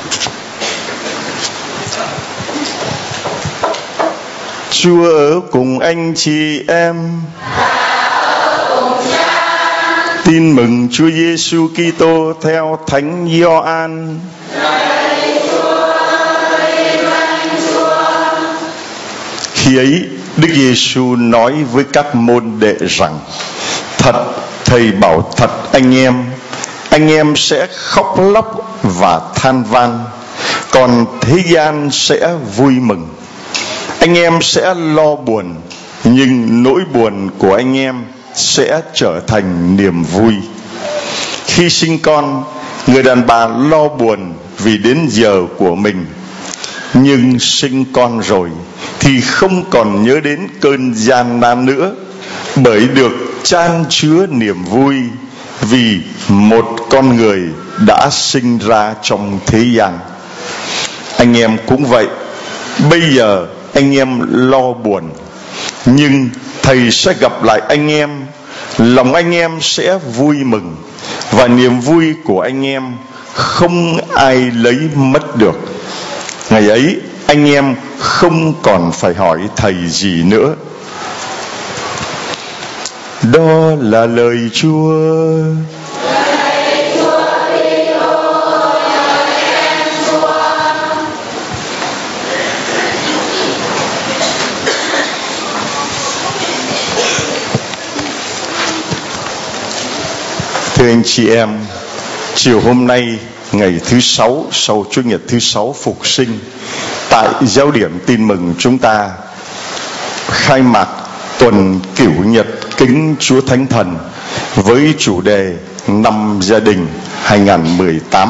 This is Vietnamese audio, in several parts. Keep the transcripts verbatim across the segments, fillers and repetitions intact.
Chúa ở cùng anh chị em. Tin mừng Chúa Giêsu Kitô theo Thánh Gioan. Khi ấy, Đức Giêsu nói với các môn đệ rằng: Thật, thầy bảo thật anh em, anh em sẽ khóc lóc và than van, còn thế gian sẽ vui mừng. Anh em sẽ lo buồn, nhưng nỗi buồn của anh em sẽ trở thành niềm vui. Khi sinh con, người đàn bà lo buồn vì đến giờ của mình. Nhưng sinh con rồi thì không còn nhớ đến cơn gian nan nữa, bởi được chan chứa niềm vui vì một con người đã sinh ra trong thế gian. Anh em cũng vậy. Bây giờ anh em lo buồn, nhưng thầy sẽ gặp lại anh em, lòng anh em sẽ vui mừng, và niềm vui của anh em không ai lấy mất được. Ngày ấy anh em không còn phải hỏi thầy gì nữa. Đó là lời Chúa. Thưa anh chị em, chiều hôm nay, ngày thứ sáu sau Chủ nhật thứ sáu Phục Sinh, tại giáo điểm Tin Mừng chúng ta khai mạc tuần Cửu Nhật kính Chúa Thánh Thần với chủ đề Năm Gia Đình hai không một tám.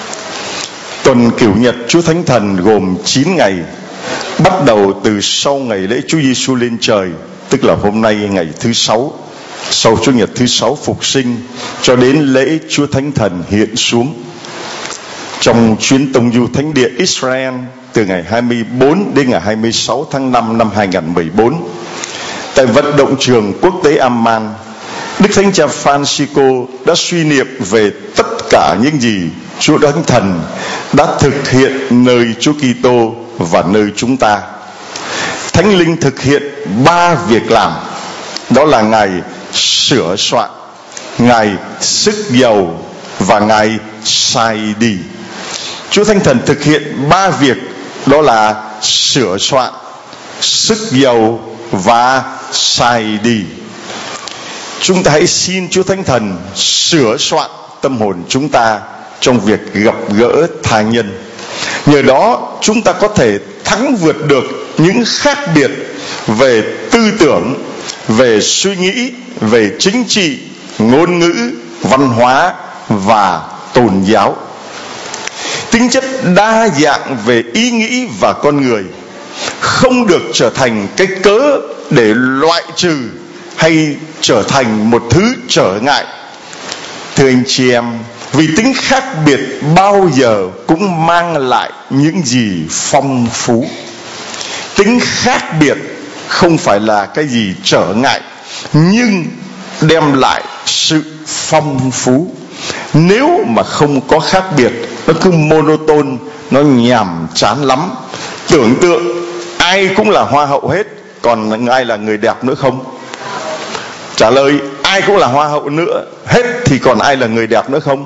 Tuần Cửu Nhật Chúa Thánh Thần gồm chín ngày, bắt đầu từ sau ngày lễ Chúa Giêsu lên trời, tức là hôm nay ngày thứ sáu sau Chủ nhật thứ sáu Phục Sinh, cho đến lễ Chúa Thánh Thần hiện xuống. Trong chuyến tông du thánh địa Israel từ ngày hai mươi bốn đến ngày hai mươi sáu tháng năm năm hai không một bốn, tại vận động trường quốc tế Amman, Đức Thánh Cha Francisco đã suy niệm về tất cả những gì Chúa Thánh Thần đã thực hiện nơi Chúa Kitô và nơi chúng ta. Thánh Linh thực hiện ba việc làm, đó là Ngài sửa soạn, Ngài sức dầu và Ngài sai đi. Chúa Thánh Thần thực hiện ba việc, đó là sửa soạn, sức dầu và sai đi. Chúng ta hãy xin Chúa Thánh Thần sửa soạn tâm hồn chúng ta trong việc gặp gỡ tha nhân. Nhờ đó chúng ta có thể thắng vượt được những khác biệt về tư tưởng, về suy nghĩ, về chính trị, ngôn ngữ, văn hóa và tôn giáo. Tính chất đa dạng về ý nghĩ và con người không được trở thành cái cớ để loại trừ hay trở thành một thứ trở ngại. Thưa anh chị em, vì tính khác biệt bao giờ cũng mang lại những gì phong phú. Tính khác biệt không phải là cái gì trở ngại, nhưng đem lại sự phong phú. Nếu mà không có khác biệt, nó cứ monoton, nó nhàm chán lắm. Tưởng tượng ai cũng là hoa hậu hết, còn ai là người đẹp nữa không? Trả lời ai cũng là hoa hậu nữa hết thì còn ai là người đẹp nữa không?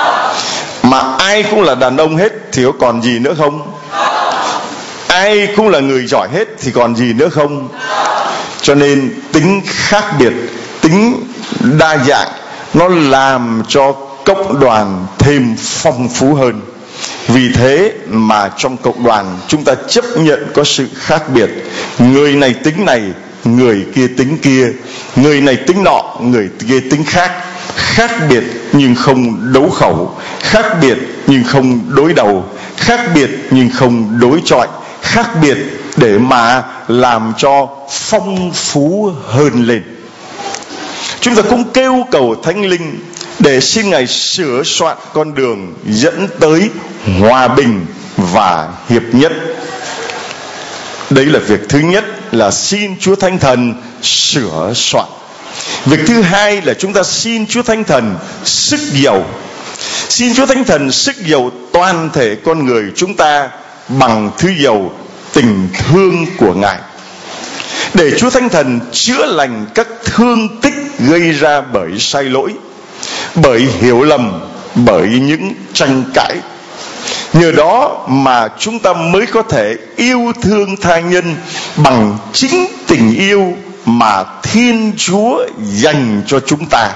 Mà ai cũng là đàn ông hết thì có còn gì nữa không? Ai cũng là người giỏi hết thì còn gì nữa không? Cho nên tính khác biệt, tính đa dạng, nó làm cho cộng đoàn thêm phong phú hơn. Vì thế mà trong cộng đoàn chúng ta chấp nhận có sự khác biệt. Người này tính này, người kia tính kia, người này tính nọ, người kia tính khác. Khác biệt nhưng không đấu khẩu, khác biệt nhưng không đối đầu, khác biệt nhưng không đối chọi, khác biệt để mà làm cho phong phú hơn lên. Chúng ta cũng kêu cầu Thánh Linh để xin Ngài sửa soạn con đường dẫn tới hòa bình và hiệp nhất. Đấy là việc thứ nhất, là xin Chúa Thánh Thần sửa soạn. Việc thứ hai là chúng ta xin Chúa Thánh Thần sức dầu. Xin Chúa Thánh Thần sức dầu toàn thể con người chúng ta bằng thứ dầu tình thương của Ngài, để Chúa Thánh Thần chữa lành các thương tích gây ra bởi sai lỗi, bởi hiểu lầm, bởi những tranh cãi. Nhờ đó mà chúng ta mới có thể yêu thương tha nhân bằng chính tình yêu mà Thiên Chúa dành cho chúng ta.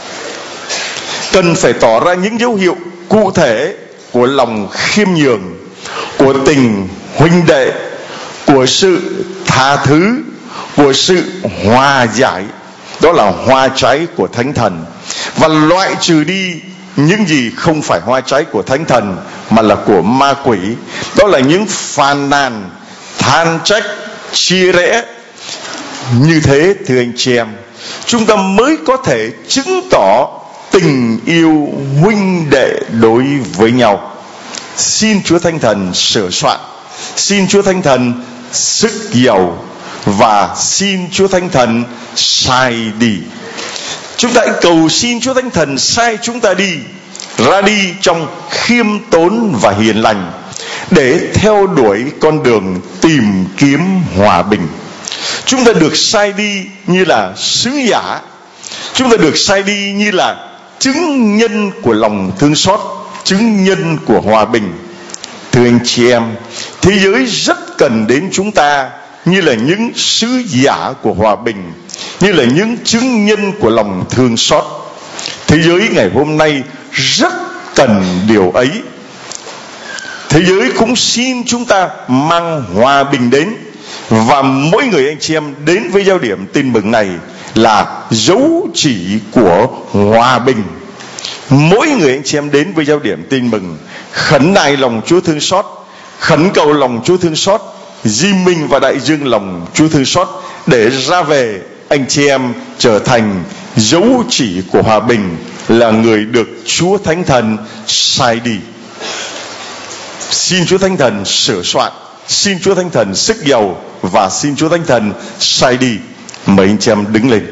Cần phải tỏ ra những dấu hiệu cụ thể của lòng khiêm nhường, của tình huynh đệ, của sự tha thứ, của sự hòa giải. Đó là hoa trái của Thánh Thần. Và loại trừ đi những gì không phải hoa trái của Thánh Thần mà là của ma quỷ. Đó là những phàn nàn, than trách, chia rẽ. Như thế thưa anh chị em, chúng ta mới có thể chứng tỏ tình yêu huynh đệ đối với nhau. Xin Chúa Thánh Thần sửa soạn, xin Chúa Thánh Thần sức dầu, và xin Chúa Thánh Thần sai đi. Chúng ta hãy cầu xin Chúa Thánh Thần sai chúng ta đi, ra đi trong khiêm tốn và hiền lành, để theo đuổi con đường tìm kiếm hòa bình. Chúng ta được sai đi như là sứ giả, chúng ta được sai đi như là chứng nhân của lòng thương xót, chứng nhân của hòa bình. Thưa anh chị em, thế giới rất cần đến chúng ta như là những sứ giả của hòa bình, như là những chứng nhân của lòng thương xót. Thế giới ngày hôm nay rất cần điều ấy. Thế giới cũng xin chúng ta mang hòa bình đến, và mỗi người anh chị em đến với giao điểm tin mừng này là dấu chỉ của hòa bình. Mỗi người anh chị em đến với giao điểm tin mừng khấn nài lòng Chúa thương xót, khấn cầu lòng Chúa thương xót, di minh và đại dương lòng Chúa thương xót, để ra về anh chị em trở thành dấu chỉ của hòa bình, là người được Chúa Thánh Thần sai đi. Xin Chúa Thánh Thần sửa soạn, xin Chúa Thánh Thần sức dầu, và xin Chúa Thánh Thần sai đi. Mời anh chị em đứng lên.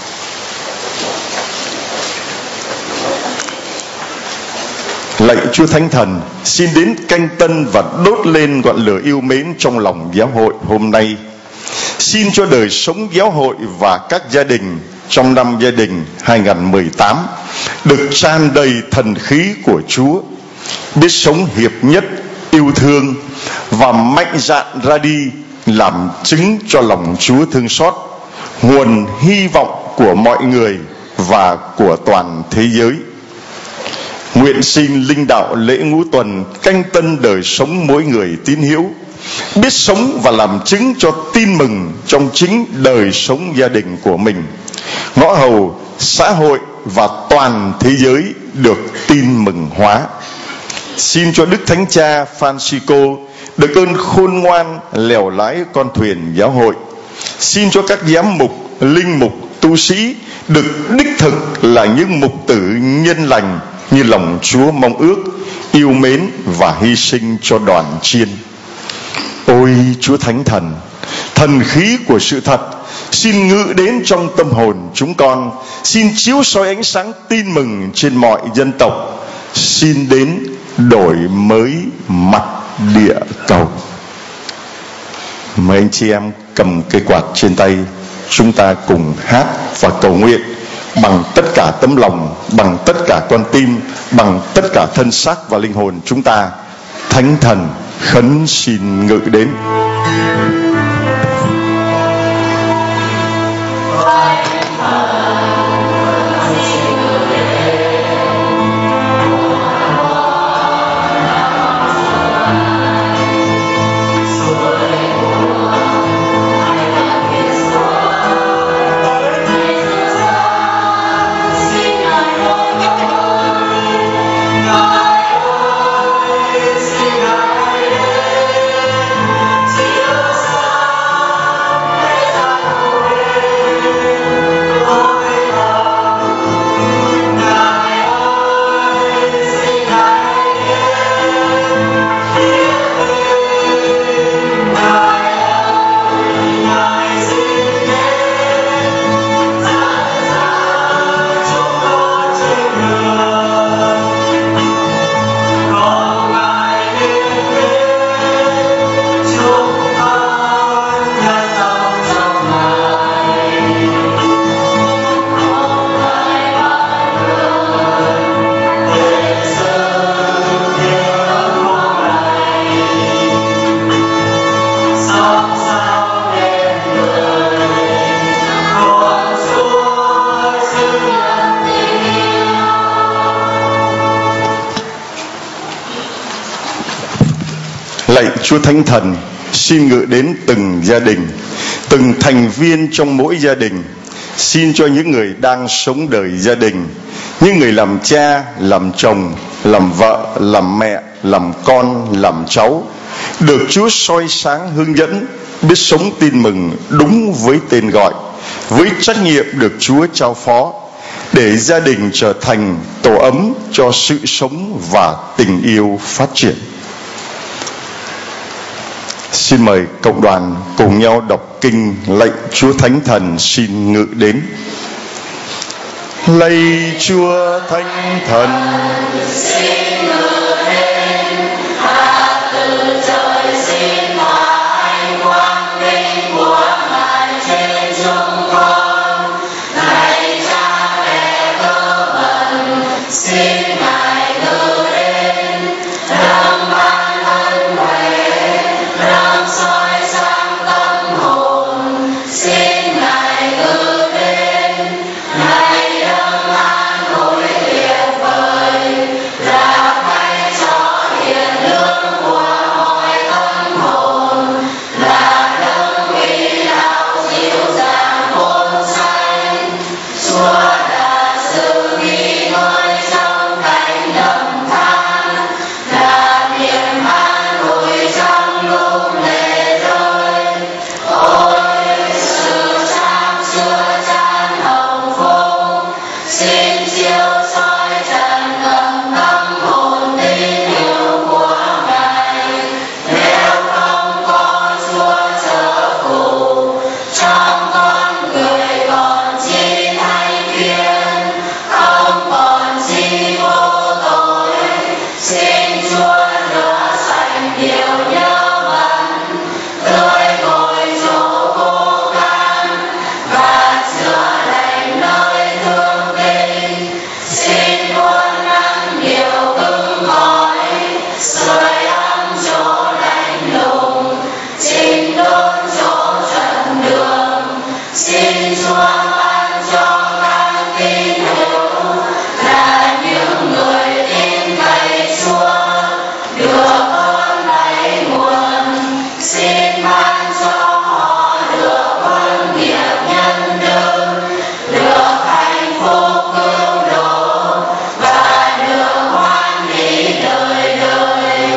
Lạy Chúa Thánh Thần, xin đến canh tân và đốt lên ngọn lửa yêu mến trong lòng giáo hội hôm nay. Xin cho đời sống giáo hội và các gia đình trong năm gia đình hai không một tám được tràn đầy thần khí của Chúa, biết sống hiệp nhất, yêu thương và mạnh dạn ra đi làm chứng cho lòng Chúa thương xót, nguồn hy vọng của mọi người và của toàn thế giới. Nguyện xin linh đạo lễ ngũ tuần canh tân đời sống mỗi người tín hữu, biết sống và làm chứng cho tin mừng trong chính đời sống gia đình của mình, ngõ hầu, xã hội và toàn thế giới được tin mừng hóa. Xin cho Đức Thánh Cha Francisco được ơn khôn ngoan lèo lái con thuyền giáo hội. Xin cho các giám mục, linh mục, tu sĩ được đích thực là những mục tử nhân lành như lòng Chúa mong ước, yêu mến và hy sinh cho đoàn chiên. Ôi Chúa Thánh Thần, thần khí của sự thật, xin ngự đến trong tâm hồn chúng con, xin chiếu soi ánh sáng tin mừng trên mọi dân tộc, xin đến đổi mới mặt địa cầu. Mời anh chị em cầm cây quạt trên tay, chúng ta cùng hát và cầu nguyện bằng tất cả tấm lòng, bằng tất cả con tim, bằng tất cả thân xác và linh hồn chúng ta. Thánh Thần khấn xin ngự đến. Hãy subscribe cho kênh Ghiền Mì Gõ để không bỏ lỡ Lạy Chúa Thánh Thần, xin ngự đến từng gia đình, từng thành viên trong mỗi gia đình. Xin cho những người đang sống đời gia đình, những người làm cha, làm chồng, làm vợ, làm mẹ, làm con, làm cháu, được Chúa soi sáng hướng dẫn, biết sống tin mừng đúng với tên gọi, với trách nhiệm được Chúa trao phó, để gia đình trở thành tổ ấm cho sự sống và tình yêu phát triển. Xin mời cộng đoàn cùng nhau đọc kinh lạy Chúa Thánh Thần xin ngự đến. Lạy Chúa Thánh Thần xin ngự đến, hạ từ trời xin tỏa ánh quang vinh của Ngài trên chúng con. Lạy Cha mẹ cơ bẩn, xin Ngài ngự đến, đấng ban ân huệ, đấng soi sáng tâm hồn, xin Ngài ngự đến. Lạy đấng an ủi tuyệt vời, là thay cho hiền lương của mọi tâm hồn, là đấng uy đạo dịu dàng khôn sanh. Chúa đã sự nghỉ ngơi trong cánh đầm than, là niềm an ủi trong lúc lệ rơi. Ôi sự sáng chứa chan hồng phúc, xin chiếu soi trần ngập tâm hồn tình yêu của Ngài. Nếu không có Chúa trợ phụ, trong con người còn chi thanh khiết, không còn chi vô tội. Xin Chúa rửa sạch điều nhơ bẩn, tươi gội chỗ khô khan, và chữa lành nơi thương tình. Xin buôn nắng điều cứng cỏi, sưởi ấm chỗ lạnh lùng, chỉnh đốn chỗ trận đường. Xin Chúa ban cho các tín hữu là những người tin cậy Chúa, được ơn lạy nguồn. Xin ban cho họ được huân nghiệp nhân đức, được hạnh phúc cứu độ, và được hoan hỷ đời đời.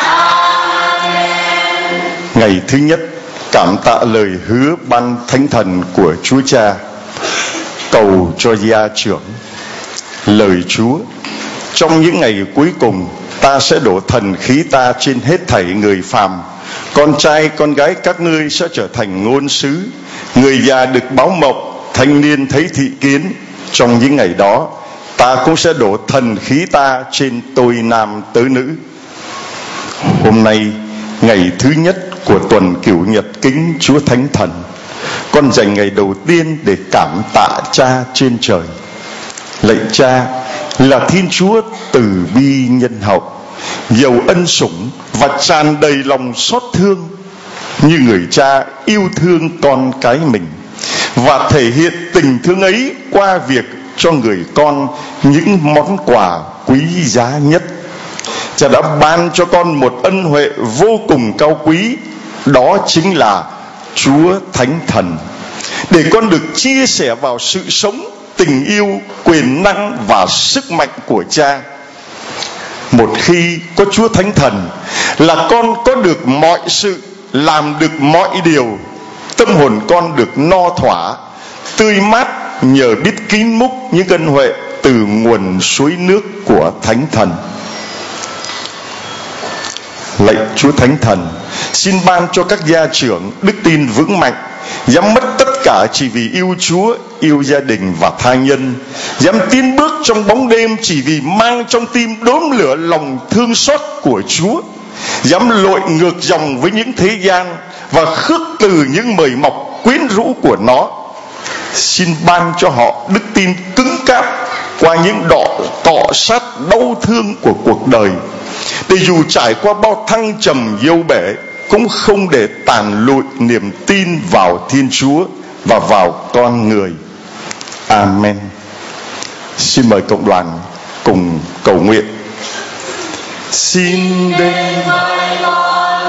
Amen. ngày thứ nhất, cảm tạ lời hứa ban Thánh Thần của Chúa Cha. Cầu cho gia trưởng. Lời Chúa: trong những ngày cuối cùng, ta sẽ đổ thần khí ta trên hết thảy người phàm. Con trai con gái các ngươi sẽ trở thành ngôn sứ, người già được báo mộng, thanh niên thấy thị kiến. Trong những ngày đó, ta cũng sẽ đổ thần khí ta trên tôi nam tớ nữ. Hôm nay, ngày thứ nhất của tuần Cửu Nhật kính Chúa Thánh Thần, con dành ngày đầu tiên để cảm tạ Cha trên trời. Lạy Cha là Thiên Chúa từ bi nhân hậu, giàu ân sủng và tràn đầy lòng xót thương, như người cha yêu thương con cái mình, và thể hiện tình thương ấy qua việc cho người con những món quà quý giá nhất. Cha đã ban cho con một ân huệ vô cùng cao quý, đó chính là Chúa Thánh Thần, để con được chia sẻ vào sự sống, tình yêu, quyền năng và sức mạnh của Cha. Một khi có Chúa Thánh Thần là con có được mọi sự, làm được mọi điều. Tâm hồn con được no thỏa, tươi mát nhờ biết kín múc những ân huệ từ nguồn suối nước của Thánh Thần. Lạy Chúa Thánh Thần, xin ban cho các gia trưởng đức tin vững mạnh, dám mất tất cả chỉ vì yêu Chúa, yêu gia đình và tha nhân, dám tiến bước trong bóng đêm chỉ vì mang trong tim đốm lửa lòng thương xót của Chúa, dám lội ngược dòng với những thế gian và khước từ những mời mọc quyến rũ của nó. Xin ban cho họ đức tin cứng cáp qua những đọ cọ sát đau thương của cuộc đời, để dù trải qua bao thăng trầm dâu bể cũng không để tàn lụi niềm tin vào Thiên Chúa và vào con người. Amen. Xin mời cộng đoàn cùng cầu nguyện. Xin đến với con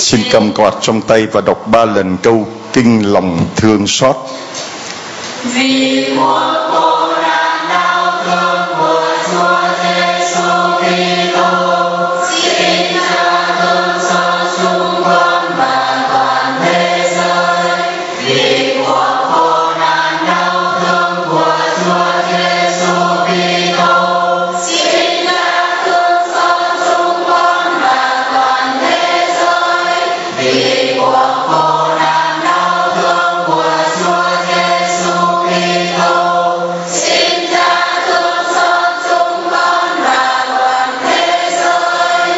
xin cầm quạt trong tay và đọc ba lần câu kinh lòng thương xót. Vì cuộc khổ nạn đau thương của Chúa Giêsu Kitô, xin Cha thương xót chúng con và toàn thế giới. Vì cuộc khổ nạn đau thương của Chúa Giêsu Kitô, xin Cha thương xót chúng con và toàn thế giới. Vì cuộc khổ nạn đau thương của Chúa Giêsu Kitô, xin Cha thương xót chúng con và toàn thế giới.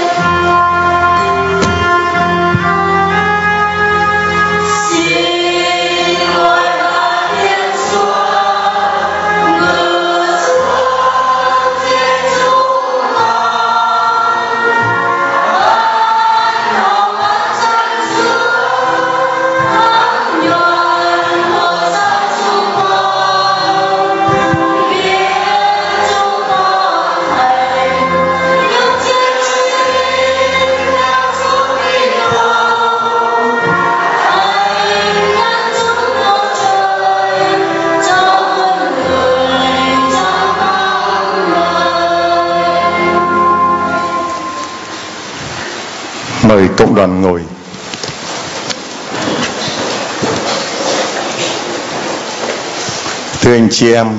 Xin ngôi ba thiên chúa ngự xuống trên chúng con, ban hồng ân xanh sữa, thấm nhuần mùa sắc chúng con, khiến chúng con thành những chiến sĩ theo Chúa Kitô. Hãy nhắc chúng con trời trong quân người trong con người. Mời cộng đoàn ngồi. Thưa anh chị em,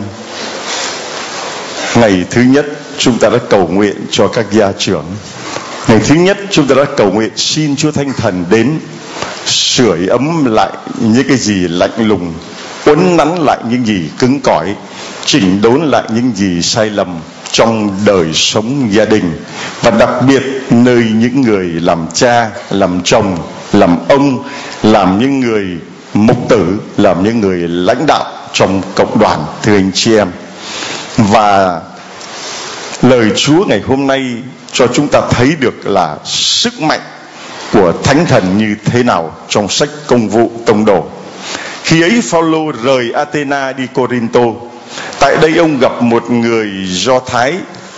ngày thứ nhất chúng ta đã cầu nguyện cho các gia trưởng. Ngày thứ nhất chúng ta đã cầu nguyện xin Chúa Thánh Thần đến sưởi ấm lại những cái gì lạnh lùng, uốn nắn lại những gì cứng cỏi, chỉnh đốn lại những gì sai lầm trong đời sống gia đình, và đặc biệt nơi những người làm cha, làm chồng, làm ông, làm những người mục tử, làm những người lãnh đạo trong cộng đoàn. Thưa anh chị em, và lời Chúa ngày hôm nay cho chúng ta thấy được là sức mạnh của Thánh Thần như thế nào trong sách Công vụ Tông Đồ. Khi ấy Phao-lô rời Athena đi Cô-rinh-tô. Tại đây ông gặp một người Do Thái.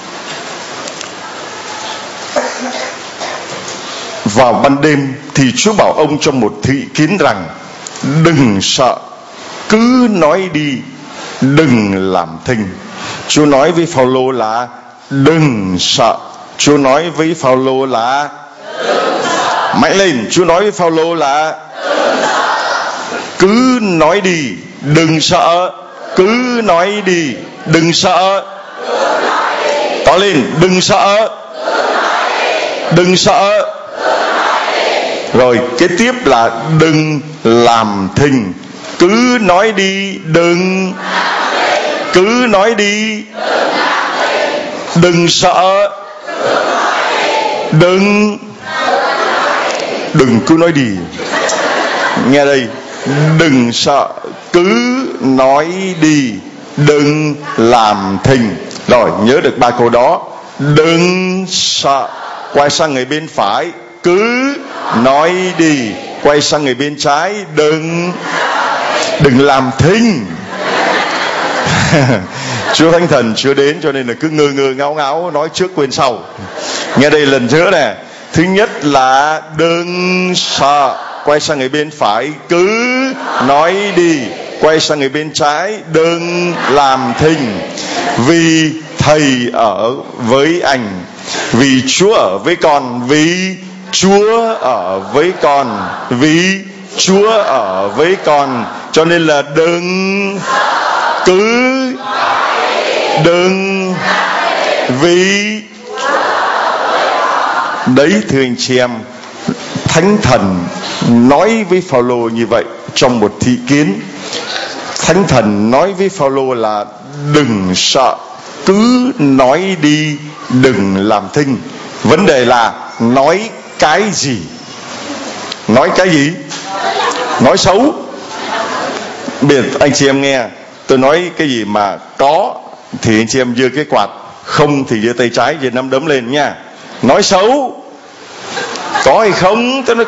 Vào ban đêm thì Chúa bảo ông trong một thị kiến rằng: đừng sợ, cứ nói đi, đừng làm thinh. Chúa nói với Phao-lô là đừng sợ. Chúa nói với Phao-lô là mạnh lên. Chúa nói với Phao-lô là cứ nói đi, đừng sợ. Cứ nói đi, đừng sợ. To lên, đừng sợ. Đừng sợ. Rồi kế tiếp là đừng làm thinh. Cứ nói đi, đừng. Cứ nói đi, đừng sợ. Đừng. Đừng cứ nói đi. Nghe đây, đừng sợ, cứ nói đi, đừng làm thinh. Rồi nhớ được ba câu đó. Đừng sợ, quay sang người bên phải, cứ nói đi. Quay sang người bên trái, đừng. Đừng làm thinh. Chúa Thánh Thần chưa đến cho nên là cứ ngơ ngơ ngáo ngáo, nói trước quên sau. Nghe đây lần nữa nè. Thứ nhất là đừng sợ, quay sang người bên phải, cứ nói đi. Quay sang người bên trái, đừng làm thinh. Vì Thầy ở với anh, vì Chúa ở với con, vì Chúa ở với con, vì Chúa ở với con. Cho nên là đừng, cứ, đừng, vì. Đấy thưa anh chị em, Thánh Thần nói với Phao-lô như vậy trong một thị kiến. Thánh Thần nói với Phao-lô là đừng sợ, cứ nói đi, đừng làm thinh. Vấn đề là nói cái gì? Nói cái gì? Nói xấu. Bây giờ anh chị em nghe, tôi nói cái gì mà có thì anh chị em giơ cái quạt, không thì giơ tay trái, giơ nắm đấm lên nha. Nói xấu có hay không? Tôi nói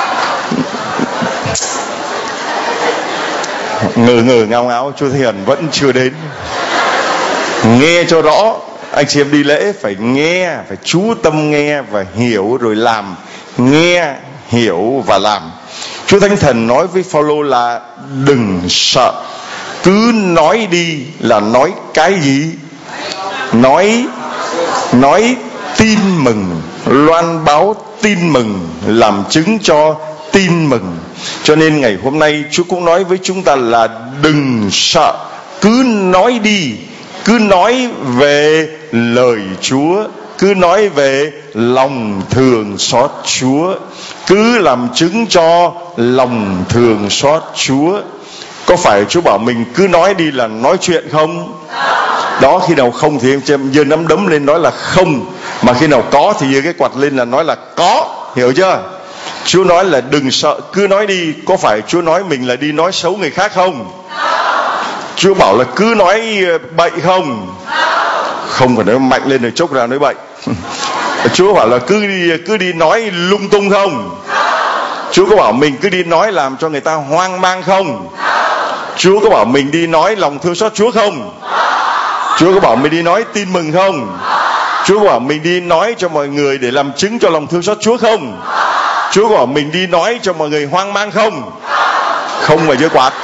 ngờ ngờ ngao ngáo. Chúa Thánh Thần vẫn chưa đến. Nghe cho rõ. Anh chị em đi lễ phải nghe, phải chú tâm nghe và hiểu rồi làm. Nghe, hiểu và làm. Chúa Thánh Thần nói với Phao-lô là đừng sợ, cứ nói đi. Là nói cái gì? Nói nói tin mừng, loan báo tin mừng, làm chứng cho tin mừng. Cho nên ngày hôm nay Chúa cũng nói với chúng ta là đừng sợ, cứ nói đi, cứ nói về lời Chúa, cứ nói về lòng thương xót Chúa, cứ làm chứng cho lòng thương xót Chúa. Có phải Chúa bảo mình cứ nói đi là nói chuyện không? Đó, khi nào không thì em giơ nắm đấm lên nói là không, mà khi nào có thì giơ cái quạt lên là nói là có. Hiểu chưa? Chúa nói là đừng sợ, cứ nói đi. Có phải Chúa nói mình là đi nói xấu người khác không? Chúa bảo là cứ nói bậy không? Không phải nói mạnh lên rồi chốc ra nói bậy. Chúa bảo là cứ đi cứ đi nói lung tung không? Chúa có bảo mình cứ đi nói làm cho người ta hoang mang không? Chúa có bảo mình đi nói lòng thương xót Chúa không? Chúa có bảo mình đi nói tin mừng không? Chúa có bảo mình đi nói cho mọi người để làm chứng cho lòng thương xót Chúa không? Chúa có bảo mình đi nói cho mọi người hoang mang không? Không phải giơ quạt.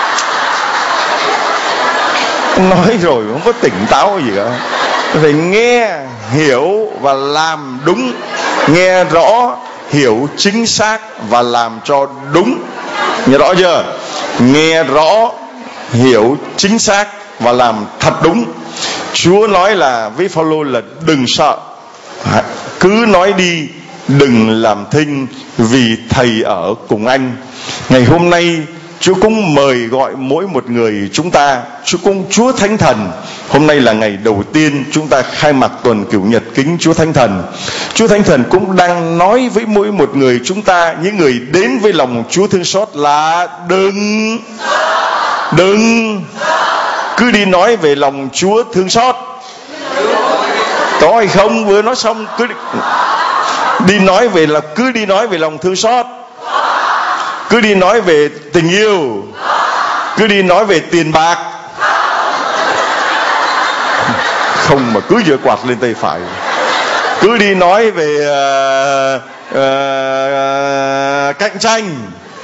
Nói rồi không có tỉnh táo gì cả. Phải nghe, hiểu và làm đúng. Nghe rõ, hiểu chính xác và làm cho đúng. Nghe rõ chưa? Nghe rõ, hiểu chính xác và làm thật đúng. Chúa nói là với Phao-lô là đừng sợ, cứ nói đi, đừng làm thinh, vì thầy ở cùng anh. Ngày hôm nay Chúa cũng mời gọi mỗi một người chúng ta. Chúa cũng Chúa Thánh Thần. Hôm nay là ngày đầu tiên chúng ta khai mạc tuần Cửu Nhật kính Chúa Thánh Thần. Chúa Thánh Thần cũng đang nói với mỗi một người chúng ta, những người đến với lòng Chúa thương xót là đừng đừng cứ đi nói về lòng Chúa thương xót. Có hay không? Vừa nói xong cứ đi, đi nói về là cứ đi nói về lòng thương xót. Cứ đi nói về tình yêu. Cứ đi nói về tiền bạc. Không mà cứ giơ quạt lên tay phải. Cứ đi nói về uh, uh, cạnh tranh.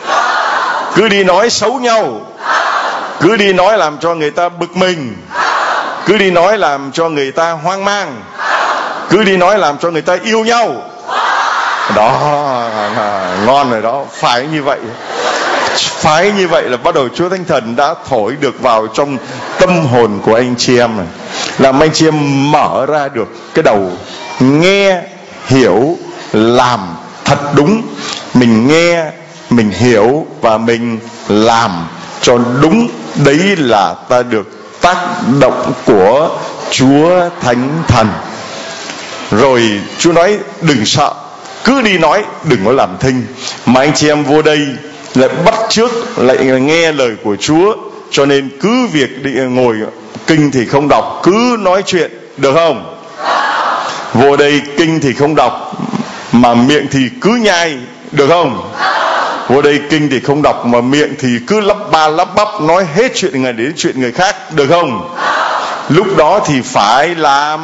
Cứ đi nói xấu nhau. Cứ đi nói làm cho người ta bực mình. Cứ đi nói làm cho người ta hoang mang. Cứ đi nói làm cho người ta yêu nhau. Đó, ngon rồi đó. Phải như vậy. Phải như vậy là bắt đầu Chúa Thánh Thần đã thổi được vào trong tâm hồn của anh chị em này, làm anh chị em mở ra được cái đầu. Nghe, hiểu, làm thật đúng. Mình nghe, mình hiểu và mình làm cho đúng. Đấy là ta được tác động của Chúa Thánh Thần. Rồi Chúa nói đừng sợ, cứ đi nói, đừng có làm thinh. Mà anh chị em vô đây lại bắt chước, lại nghe lời của Chúa. Cho nên cứ việc đi ngồi kinh thì không đọc, cứ nói chuyện, được không? Vô đây kinh thì không đọc, mà miệng thì cứ nhai, được không? Vô đây kinh thì không đọc, mà miệng thì cứ lắp ba lắp bắp, nói hết chuyện người đến chuyện người khác, được không? Lúc đó thì phải làm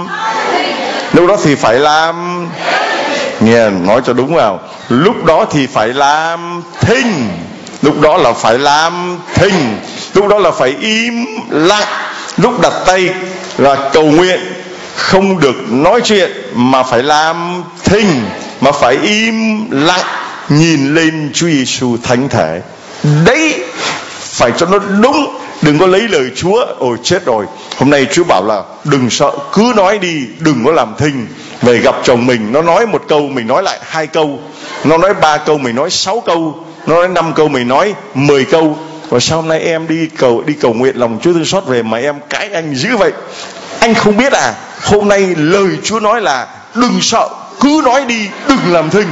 Lúc đó thì phải làm Nghe nói cho đúng vào. Lúc đó thì phải làm thinh. Lúc đó là phải làm thinh. Lúc đó là phải im lặng. Lúc đặt tay là cầu nguyện, không được nói chuyện, mà phải làm thinh, mà phải im lặng, nhìn lên Chúa Giêsu thánh thể. Đấy, phải cho nó đúng. Đừng có lấy lời Chúa, ôi chết rồi. Hôm nay Chúa bảo là đừng sợ, cứ nói đi, đừng có làm thinh. Về gặp chồng mình, nó nói một câu, mình nói lại hai câu. Nó nói ba câu, mình nói sáu câu. Nó nói năm câu, mình nói mười câu. Và sao hôm nay em đi cầu đi cầu nguyện lòng Chúa thương xót về mà em cãi anh dữ vậy? Anh không biết à? Hôm nay lời Chúa nói là đừng sợ, cứ nói đi, đừng làm thinh.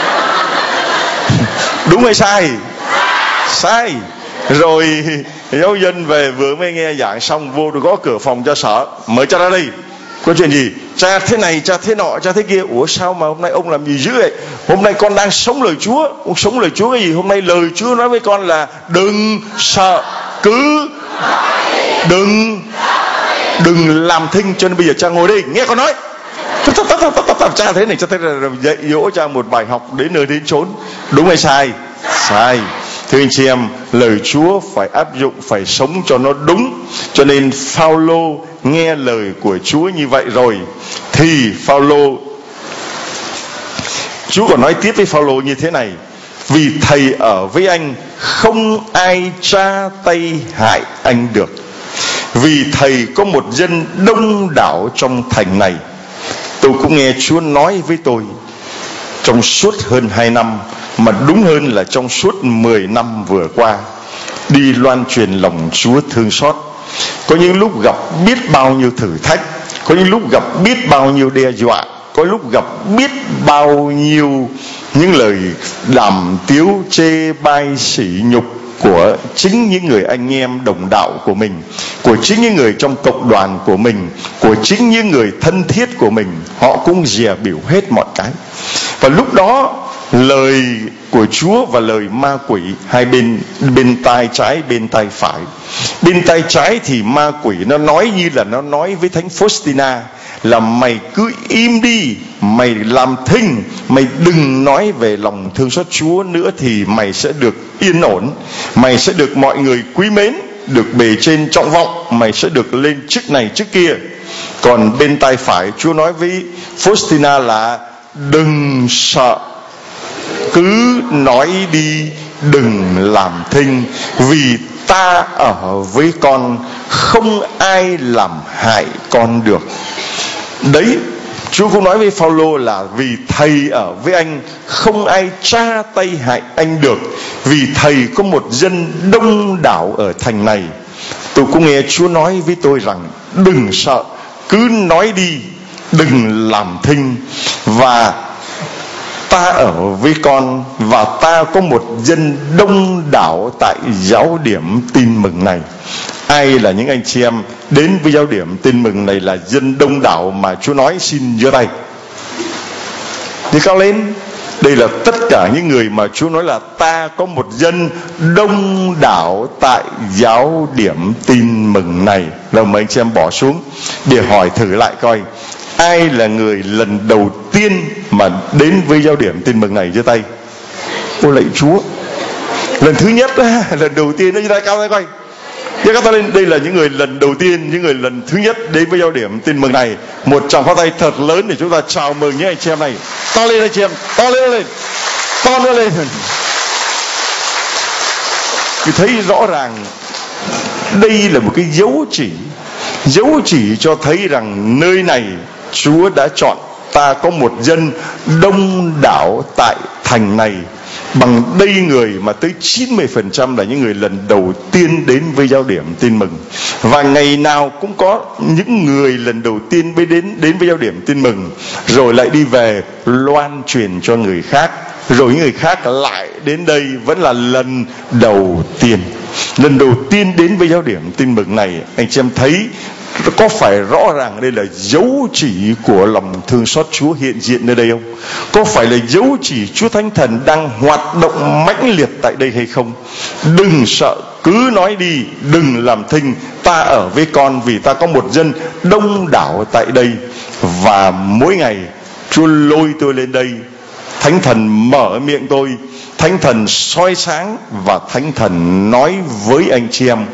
Đúng hay sai? Sai. Rồi giáo dân về vừa mới nghe giảng xong, vô được gõ cửa phòng cho sợ. Mời cha ra đây. Có chuyện gì? Cha thế này, cha thế nọ, cha thế kia. Ủa sao mà hôm nay ông làm gì dữ vậy? Hôm nay con đang sống lời Chúa. Ông sống lời Chúa cái gì? Hôm nay lời Chúa nói với con là đừng sợ, cứ đừng đừng làm thinh. Cho nên bây giờ cha ngồi đây nghe con nói. Cha thế này, cha thế là dạy dỗ cha một bài học đến nơi đến chốn. Đúng hay sai? Sai. Thưa anh chị em, lời Chúa phải áp dụng, phải sống cho nó đúng. Cho nên Phao-lô nghe lời của Chúa như vậy rồi thì Phao-lô, Chúa còn nói tiếp với Phao-lô như thế này: vì thầy ở với anh, không ai tra tay hại anh được. Vì thầy có một dân đông đảo trong thành này. Tôi cũng nghe Chúa nói với tôi trong suốt hơn hai năm, mà đúng hơn là trong suốt mười năm vừa qua, đi loan truyền lòng Chúa thương xót. Có những lúc gặp biết bao nhiêu thử thách, có những lúc gặp biết bao nhiêu đe dọa, có lúc gặp biết bao nhiêu những lời đàm tiếu chê bai sỉ nhục của chính những người anh em đồng đạo của mình, của chính những người trong cộng đoàn của mình, của chính những người thân thiết của mình. Họ cũng dè bỉu hết mọi cái. Và lúc đó lời của Chúa và lời ma quỷ hai bên, bên tai trái bên tai phải. Bên tai trái thì ma quỷ nó nói như là nó nói với thánh Faustina là mày cứ im đi, mày làm thinh, mày đừng nói về lòng thương xót Chúa nữa thì mày sẽ được yên ổn, mày sẽ được mọi người quý mến, được bề trên trọng vọng, mày sẽ được lên chức này chức kia. Còn bên tay phải, Chúa nói với Faustina là đừng sợ, cứ nói đi, đừng làm thinh, vì ta ở với con, không ai làm hại con được. Đấy, Chúa cũng nói với Phao-lô là vì thầy ở với anh, không ai tra tay hại anh được, vì thầy có một dân đông đảo ở thành này. Tôi cũng nghe Chúa nói với tôi rằng đừng sợ, cứ nói đi, đừng làm thinh, và ta ở với con, và ta có một dân đông đảo tại giáo điểm tin mừng này. Ai là những anh chị em đến với giáo điểm tin mừng này là dân đông đảo mà Chúa nói? Xin giơ tay thì cao lên. Đây là tất cả những người mà Chúa nói là ta có một dân đông đảo tại giáo điểm tin mừng này. Rồi mấy anh chị em bỏ xuống để hỏi thử lại coi ai là người lần đầu tiên mà đến với giáo điểm tin mừng này giơ tay. Ôi lạy Chúa, lần thứ nhất lần đầu tiên đó, giơ tay cao tay coi. Thế các ta lên, đây là những người lần đầu tiên, những người lần thứ nhất đến với giáo điểm tin mừng này. Một tràng pháo tay thật lớn để chúng ta chào mừng những anh chị em này. To lên anh chị em, to lên lên, to nữa lên. Thì thấy rõ ràng đây là một cái dấu chỉ, dấu chỉ cho thấy rằng nơi này Chúa đã chọn ta có một dân đông đảo tại thành này. Bằng đây người mà tới chín mươi phần trăm là những người lần đầu tiên đến với giáo điểm tin mừng. Và ngày nào cũng có những người lần đầu tiên mới đến đến với giáo điểm tin mừng, rồi lại đi về loan truyền cho người khác, rồi những người khác lại đến đây vẫn là lần đầu tiên. Lần đầu tiên đến với giáo điểm tin mừng này, anh chị em thấy có phải rõ ràng đây là dấu chỉ của lòng thương xót Chúa hiện diện nơi đây không? Có phải là dấu chỉ Chúa Thánh Thần đang hoạt động mãnh liệt tại đây hay không? Đừng sợ, cứ nói đi, đừng làm thinh, ta ở với con, vì ta có một dân đông đảo tại đây. Và mỗi ngày Chúa lôi tôi lên đây, Thánh Thần mở miệng tôi, Thánh Thần soi sáng, và Thánh Thần nói với anh chị em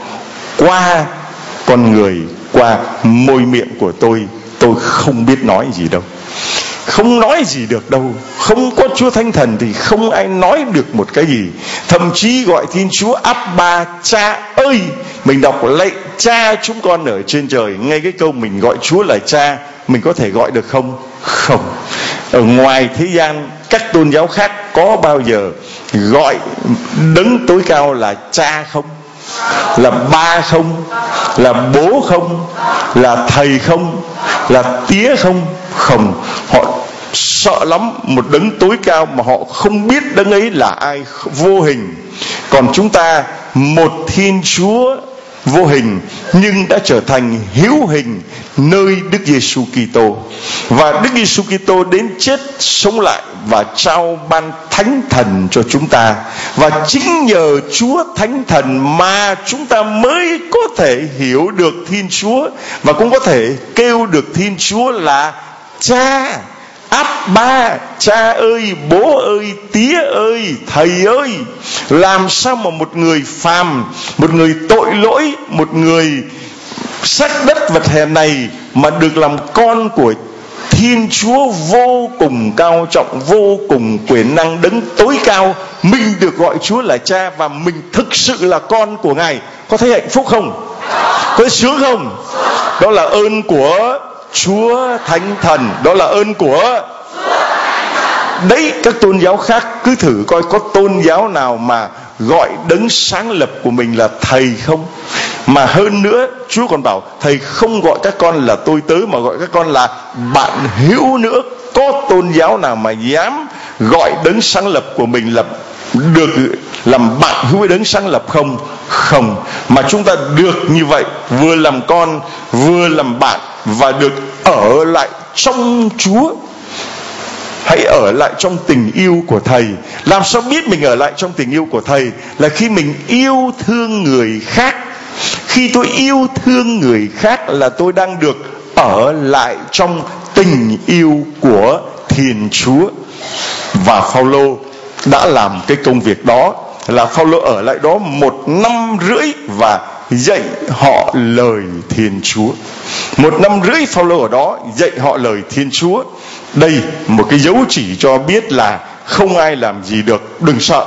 qua con người, qua môi miệng của tôi. Tôi không biết nói gì đâu, không nói gì được đâu. Không có Chúa Thánh Thần thì không ai nói được một cái gì. Thậm chí gọi Thiên Chúa Abba, Cha ơi. Mình đọc lạy Cha chúng con ở trên trời, ngay cái câu mình gọi Chúa là Cha, mình có thể gọi được không? Không. Ở ngoài thế gian, các tôn giáo khác có bao giờ gọi đấng tối cao là Cha không? Là ba không? Là bố không? Là thầy không? Là tía không? Không. Họ sợ lắm một đấng tối cao mà họ không biết đấng ấy là ai, vô hình. Còn chúng ta một Thiên Chúa vô hình nhưng đã trở thành hữu hình nơi Đức Giêsu Kitô. Và Đức Giêsu Kitô đến chết sống lại và trao ban Thánh Thần cho chúng ta. Và chính nhờ Chúa Thánh Thần mà chúng ta mới có thể hiểu được Thiên Chúa, và cũng có thể kêu được Thiên Chúa là cha, Abba, cha ơi, bố ơi, tía ơi, thầy ơi. Làm sao mà một người phàm, một người tội lỗi, một người xác đất vật hèn này mà được làm con của Thiên Chúa vô cùng cao trọng, vô cùng quyền năng, đấng tối cao. Mình được gọi Chúa là cha và mình thực sự là con của Ngài. Có thấy hạnh phúc không? Có sướng không? Đó là ơn của Chúa Thánh Thần. Đó là ơn của đấy. Các tôn giáo khác cứ thử coi có tôn giáo nào mà gọi đấng sáng lập của mình là thầy không. Mà hơn nữa, Chúa còn bảo thầy không gọi các con là tôi tớ mà gọi các con là bạn hữu nữa. Có tôn giáo nào mà dám gọi đấng sáng lập của mình là được làm bạn hữu với đấng sáng lập không? Không. Mà chúng ta được như vậy, vừa làm con vừa làm bạn và được ở lại trong Chúa. Hãy ở lại trong tình yêu của Thầy. Làm sao biết mình ở lại trong tình yêu của Thầy? Là khi mình yêu thương người khác. Khi tôi yêu thương người khác là tôi đang được ở lại trong tình yêu của Thiên Chúa. Và Phaolô đã làm cái công việc đó. Là Phaolô ở lại đó một năm rưỡi và dạy họ lời Thiên Chúa. Một năm rưỡi Phaolô ở đó dạy họ lời Thiên Chúa. Đây một cái dấu chỉ cho biết là không ai làm gì được. Đừng sợ.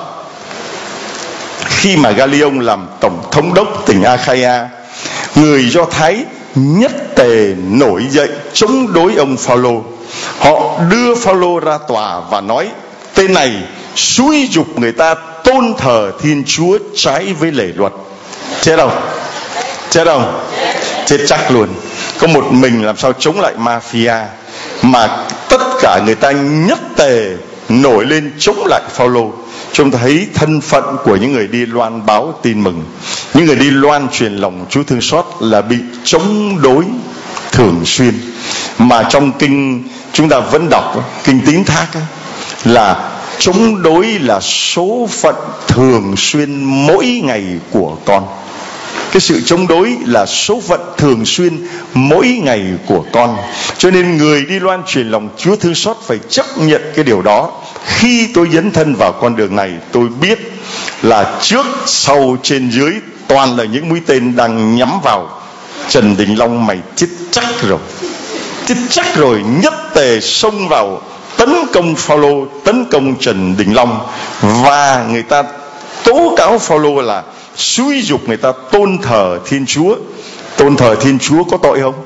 Khi mà Galion làm tổng thống đốc tỉnh Achaia, người Do Thái nhất tề nổi dậy chống đối ông Phaolô. Họ đưa Phaolô ra tòa và nói: tên này xúi giục người ta tôn thờ Thiên Chúa trái với lề luật. Chết không? Chết không? Chết chắc luôn. Có một mình làm sao chống lại mafia, mà tất cả người ta nhất tề nổi lên chống lại Phaolô. Chúng ta thấy thân phận của những người đi loan báo tin mừng, những người đi loan truyền lòng Chúa thương xót là bị chống đối thường xuyên. Mà trong kinh chúng ta vẫn đọc kinh Tín Thác ấy, là chống đối là số phận thường xuyên mỗi ngày của con. Cái sự chống đối là số phận thường xuyên mỗi ngày của con. Cho nên người đi loan truyền lòng Chúa thương xót phải chấp nhận cái điều đó. Khi tôi dấn thân vào con đường này, tôi biết là trước, sau, trên dưới toàn là những mũi tên đang nhắm vào. Trần Đình Long mày chết chắc rồi, chết chắc rồi. Nhất tề xông vào tấn công Phaolô, tấn công Trần Đình Long. Và người ta tố cáo Phaolô là xúi giục người ta tôn thờ Thiên Chúa. Tôn thờ Thiên Chúa có tội không?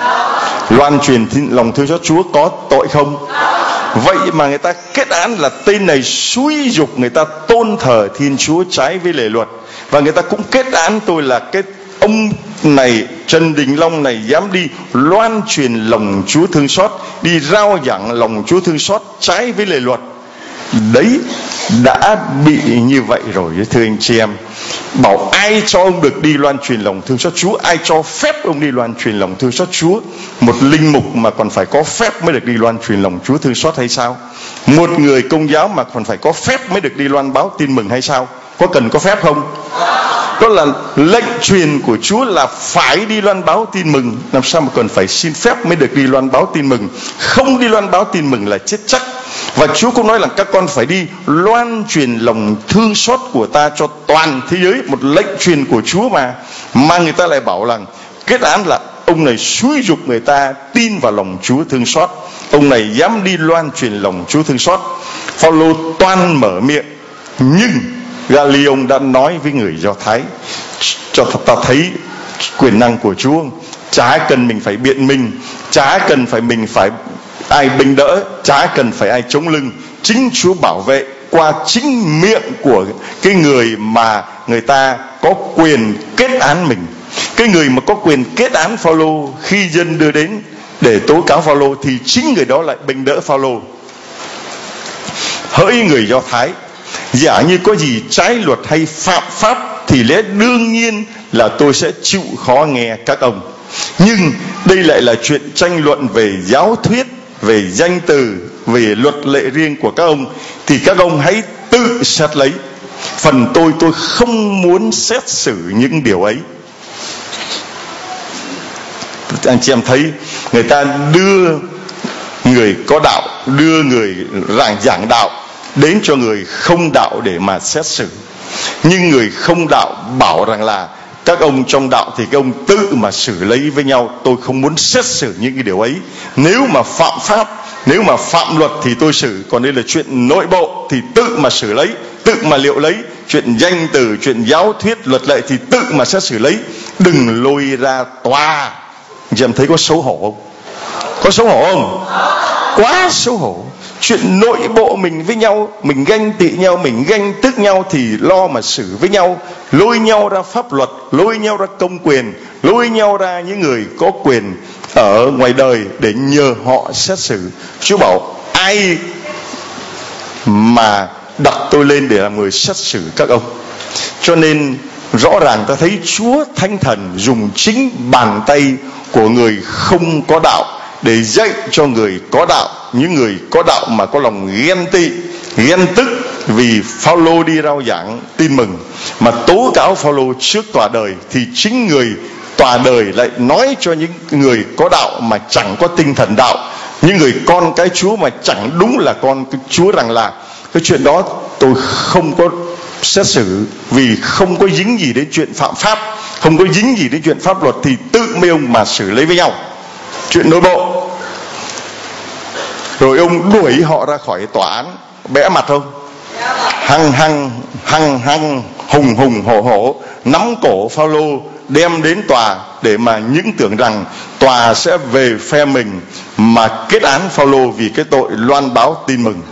Loan truyền lòng thương xót Chúa có tội không? Vậy mà người ta kết án là tên này xúi giục người ta tôn thờ Thiên Chúa trái với lề luật. Và người ta cũng kết án tôi là cái ông này, Trần Đình Long này, dám đi loan truyền lòng Chúa thương xót, đi rao giảng lòng Chúa thương xót trái với lề luật. Đấy, đã bị như vậy rồi thưa anh chị em. Bảo ai cho ông được đi loan truyền lòng thương xót Chúa? Ai cho phép ông đi loan truyền lòng thương xót Chúa? Một linh mục mà còn phải có phép mới được đi loan truyền lòng Chúa thương xót hay sao? Một người công giáo mà còn phải có phép mới được đi loan báo tin mừng hay sao? Có cần có phép không? Đó là lệnh truyền của Chúa là phải đi loan báo tin mừng. Làm sao mà còn phải xin phép mới được đi loan báo tin mừng? Không đi loan báo tin mừng là chết chắc. Và Chúa cũng nói là các con phải đi loan truyền lòng thương xót của ta cho toàn thế giới. Một lệnh truyền của Chúa mà. Mà người ta lại bảo là kết án là ông này xúi giục người ta tin vào lòng Chúa thương xót. Ông này dám đi loan truyền lòng Chúa thương xót. Phaolô toan mở miệng, nhưng Galion đã nói với người Do Thái: cho ta thấy quyền năng của Chúa. Chả cần mình phải biện minh, chả cần phải mình phải ai bênh đỡ, chả cần phải ai chống lưng. Chính Chúa bảo vệ qua chính miệng của cái người mà người ta có quyền kết án mình. Cái người mà có quyền kết án Phaolô khi dân đưa đến để tố cáo Phaolô thì chính người đó lại bênh đỡ Phaolô. Hỡi người Do Thái, giả như có gì trái luật hay phạm pháp thì lẽ đương nhiên là tôi sẽ chịu khó nghe các ông. Nhưng đây lại là chuyện tranh luận về giáo thuyết, về danh từ, về luật lệ riêng của các ông, thì các ông hãy tự xét lấy. Phần tôi tôi không muốn xét xử những điều ấy. Anh chị em thấy người ta đưa người có đạo đưa người giảng giảng đạo đến cho người không đạo để mà xét xử. Nhưng người không đạo bảo rằng là các ông trong đạo thì các ông tự mà xử lấy với nhau, tôi không muốn xét xử những cái điều ấy. Nếu mà phạm pháp, nếu mà phạm luật thì tôi xử, còn đây là chuyện nội bộ thì tự mà xử lấy, tự mà liệu lấy. Chuyện danh từ, chuyện giáo thuyết, luật lệ thì tự mà xét xử lấy, đừng lôi ra tòa. Chị em thấy có xấu hổ không? Có xấu hổ không? Quá xấu hổ. Chuyện nội bộ mình với nhau, mình ganh tị nhau, mình ganh tức nhau thì lo mà xử với nhau. Lôi nhau ra pháp luật, lôi nhau ra công quyền, lôi nhau ra những người có quyền ở ngoài đời để nhờ họ xét xử. Chúa bảo ai mà đặt tôi lên để làm người xét xử các ông. Cho nên rõ ràng ta thấy Chúa Thánh Thần dùng chính bàn tay của người không có đạo để dạy cho người có đạo. Những người có đạo mà có lòng ghen tị, ghen tức vì Phao-lô đi rao giảng tin mừng mà tố cáo Phao-lô trước tòa đời, thì chính người tòa đời lại nói cho những người có đạo mà chẳng có tinh thần đạo, những người con cái Chúa mà chẳng đúng là con cái Chúa, rằng là cái chuyện đó tôi không có xét xử vì không có dính gì đến chuyện phạm pháp, không có dính gì đến chuyện pháp luật, thì tự mấy ông mà xử lấy với nhau. Chuyện nội bộ. Rồi ông đuổi họ ra khỏi tòa án, bẽ mặt không? Hăng hăng hăng hăng hùng hùng hổ hổ nắm cổ Phao-lô đem đến tòa, để mà những tưởng rằng tòa sẽ về phe mình mà kết án Phao-lô vì cái tội loan báo tin mừng.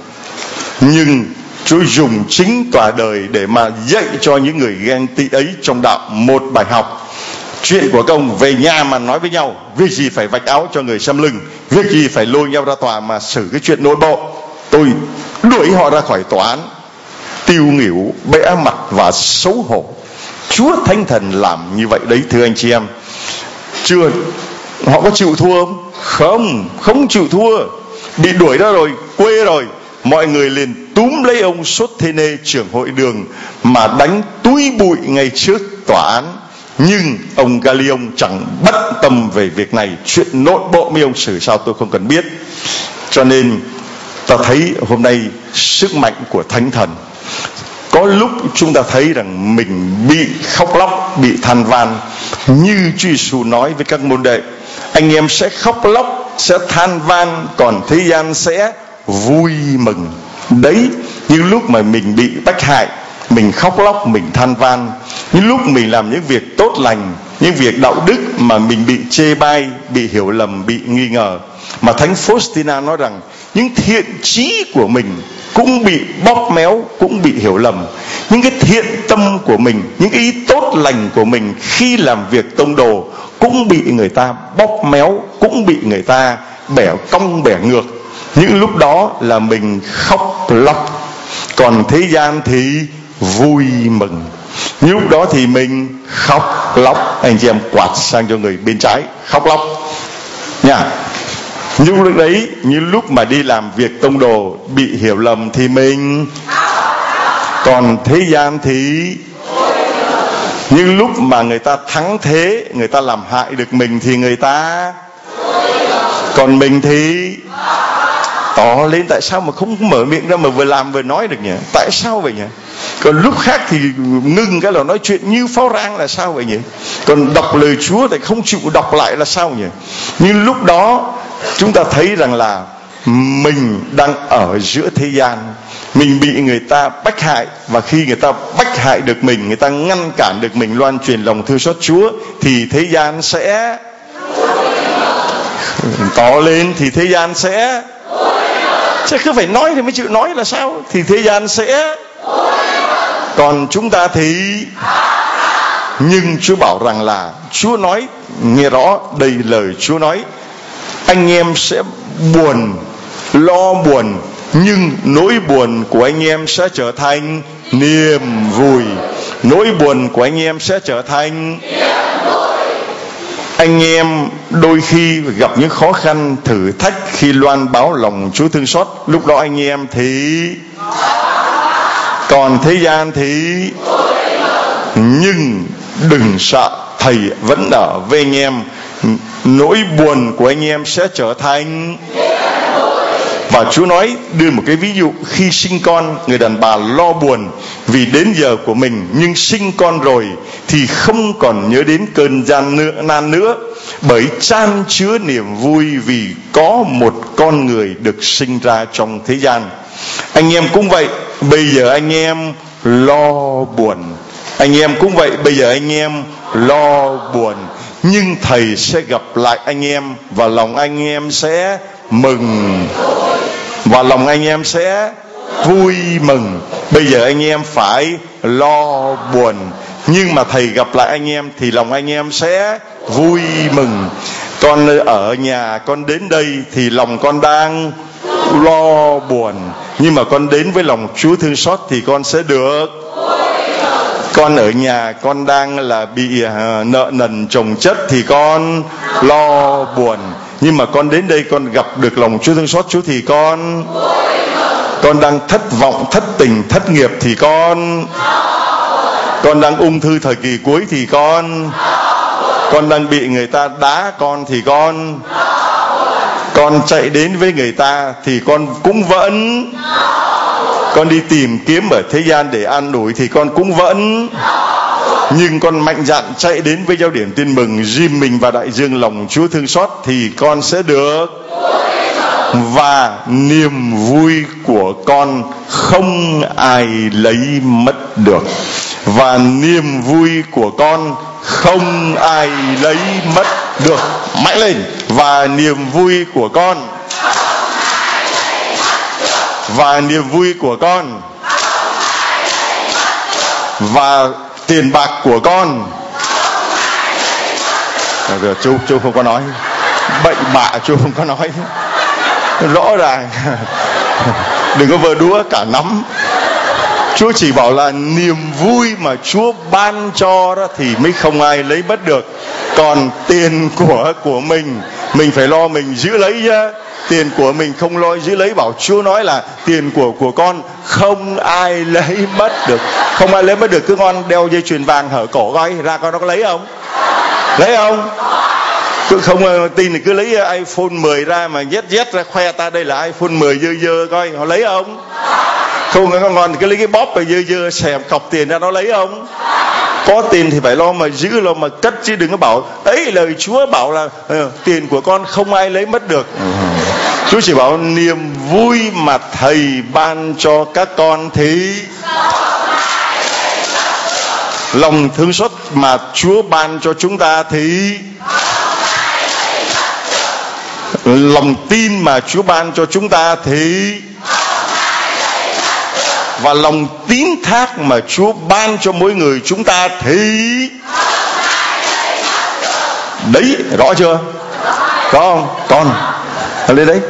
Nhưng Chúa dùng chính tòa đời để mà dạy cho những người ghen tị ấy trong đạo một bài học. Chuyện của các ông về nhà mà nói với nhau, việc gì phải vạch áo cho người xăm lưng, việc gì phải lôi nhau ra tòa mà xử cái chuyện nội bộ. Tôi đuổi họ ra khỏi tòa án, tiêu nghỉu, bẽ mặt và xấu hổ. Chúa Thánh Thần làm như vậy đấy, thưa anh chị em. Chưa, họ có chịu thua không? Không, không chịu thua. Bị đuổi ra rồi, quê rồi, mọi người liền túm lấy ông Sốt-thê-nê, trưởng hội đường, mà đánh túi bụi ngay trước tòa án. Nhưng ông Ga-li-ông chẳng bất tâm về việc này. Chuyện nội bộ mấy ông xử sao tôi không cần biết. Cho nên ta thấy hôm nay sức mạnh của Thánh Thần. Có lúc chúng ta thấy rằng mình bị khóc lóc, bị than van, như Chúa Giêsu nói với các môn đệ: anh em sẽ khóc lóc, sẽ than van, còn thế gian sẽ vui mừng. Đấy, những lúc mà mình bị bách hại, mình khóc lóc, mình than van. Những lúc mình làm những việc tốt lành, những việc đạo đức mà mình bị chê bai, bị hiểu lầm, bị nghi ngờ. Mà Thánh Faustina nói rằng những thiện chí của mình cũng bị bóp méo, cũng bị hiểu lầm. Những cái thiện tâm của mình, những ý tốt lành của mình khi làm việc tông đồ cũng bị người ta bóp méo, cũng bị người ta bẻ cong bẻ ngược. Những lúc đó là mình khóc lóc. Còn thế gian thì vui mừng. Những lúc đó thì mình khóc lóc. Anh chị em quạt sang cho người bên trái, khóc lóc nha. Nhưng lúc đấy, như lúc mà đi làm việc tông đồ bị hiểu lầm thì mình. Còn thế gian thì nhưng lúc mà người ta thắng thế, người ta làm hại được mình thì người ta. Còn mình thì tỏ lên. Tại sao mà không mở miệng ra mà vừa làm vừa nói được nhỉ? Tại sao vậy nhỉ? Còn lúc khác thì ngưng cái là nói chuyện như pháo rang là sao vậy nhỉ? Còn đọc lời Chúa thì không chịu đọc lại là sao nhỉ? Nhưng lúc đó chúng ta thấy rằng là mình đang ở giữa thế gian, mình bị người ta bách hại, và khi người ta bách hại được mình, người ta ngăn cản được mình loan truyền lòng thương xót Chúa, thì thế gian sẽ tỏ lên, thì thế gian sẽ. Chứ cứ phải nói thì mới chịu nói là sao? Thì thế gian sẽ. Còn chúng ta thì. Nhưng Chúa bảo rằng là, Chúa nói nghe rõ đây lời Chúa nói: anh em sẽ buồn, lo buồn, nhưng nỗi buồn của anh em sẽ trở thành niềm vui. Nỗi buồn của anh em sẽ trở thành niềm vui. Anh em đôi khi gặp những khó khăn, thử thách khi loan báo lòng Chúa thương xót. Lúc đó anh em thì. Còn thế gian thì. Nhưng đừng sợ, Thầy vẫn ở với anh em. Nỗi buồn của anh em sẽ trở thành Và Chúa nói, đưa một cái ví dụ, khi sinh con, người đàn bà lo buồn vì đến giờ của mình, nhưng sinh con rồi thì không còn nhớ đến cơn gian nữa, nan nữa, bởi chan chứa niềm vui vì có một con người được sinh ra trong thế gian. Anh em cũng vậy, bây giờ anh em lo buồn. Anh em cũng vậy, bây giờ anh em lo buồn, nhưng Thầy sẽ gặp lại anh em và lòng anh em sẽ mừng, và lòng anh em sẽ vui mừng. Bây giờ anh em phải lo buồn, nhưng mà Thầy gặp lại anh em thì lòng anh em sẽ vui mừng. Con ở nhà, con đến đây thì lòng con đang lo buồn, nhưng mà con đến với lòng Chúa thương xót thì con sẽ được. Con ở nhà, con đang là bị uh, nợ nần chồng chất thì con lo buồn, nhưng mà con đến đây con gặp được lòng Chúa thương xót Chúa thì con con đang thất vọng, thất tình, thất nghiệp thì con con đang ung thư thời kỳ cuối thì con con đang bị người ta đá con thì con con chạy đến với người ta thì con cũng vẫn, con đi tìm kiếm ở thế gian để an ủi thì con cũng vẫn, nhưng con mạnh dạn chạy đến với Giáo điểm Tin mừng, ghim mình vào đại dương lòng Chúa thương xót thì con sẽ được. Và niềm vui của con không ai lấy mất được. Và niềm vui của con không ai lấy mất được. Mạnh lên. Và niềm vui của con, và niềm vui của con, và tiền bạc của con. Rồi, chú chú không có nói bệnh bạ, chú không có nói rõ ràng. Đừng có vơ đũa cả nắm. Chúa chỉ bảo là niềm vui mà Chúa ban cho đó thì mới không ai lấy mất được. Còn tiền của của mình, mình phải lo mình giữ lấy chứ. Tiền của mình không lo giữ lấy. Bảo Chúa nói là tiền của của con không ai lấy mất được. Không ai lấy mất được. Cứ ngon đeo dây chuyền vàng hở cổ coi ra coi nó có lấy không? Lấy không? Cứ không tin thì cứ lấy iPhone mười ra mà nhét nhét ra khoe ta đây là iPhone mười dơ dơ coi họ lấy không? Không có ngon thì cứ lấy cái bóp và dơ dơ xèm cọc tiền ra nó lấy không? Có tiền thì phải lo mà giữ, lo mà cất, chứ đừng có bảo ấy lời Chúa bảo là uh, tiền của con không ai lấy mất được. Chúa chỉ bảo niềm vui mà Thầy ban cho các con thì lòng thương xót mà Chúa ban cho chúng ta thì lòng tin mà Chúa ban cho chúng ta thì và lòng tín thác mà Chúa ban cho mỗi người chúng ta thì đấy, rõ chưa? Rõ không? Con lên đấy.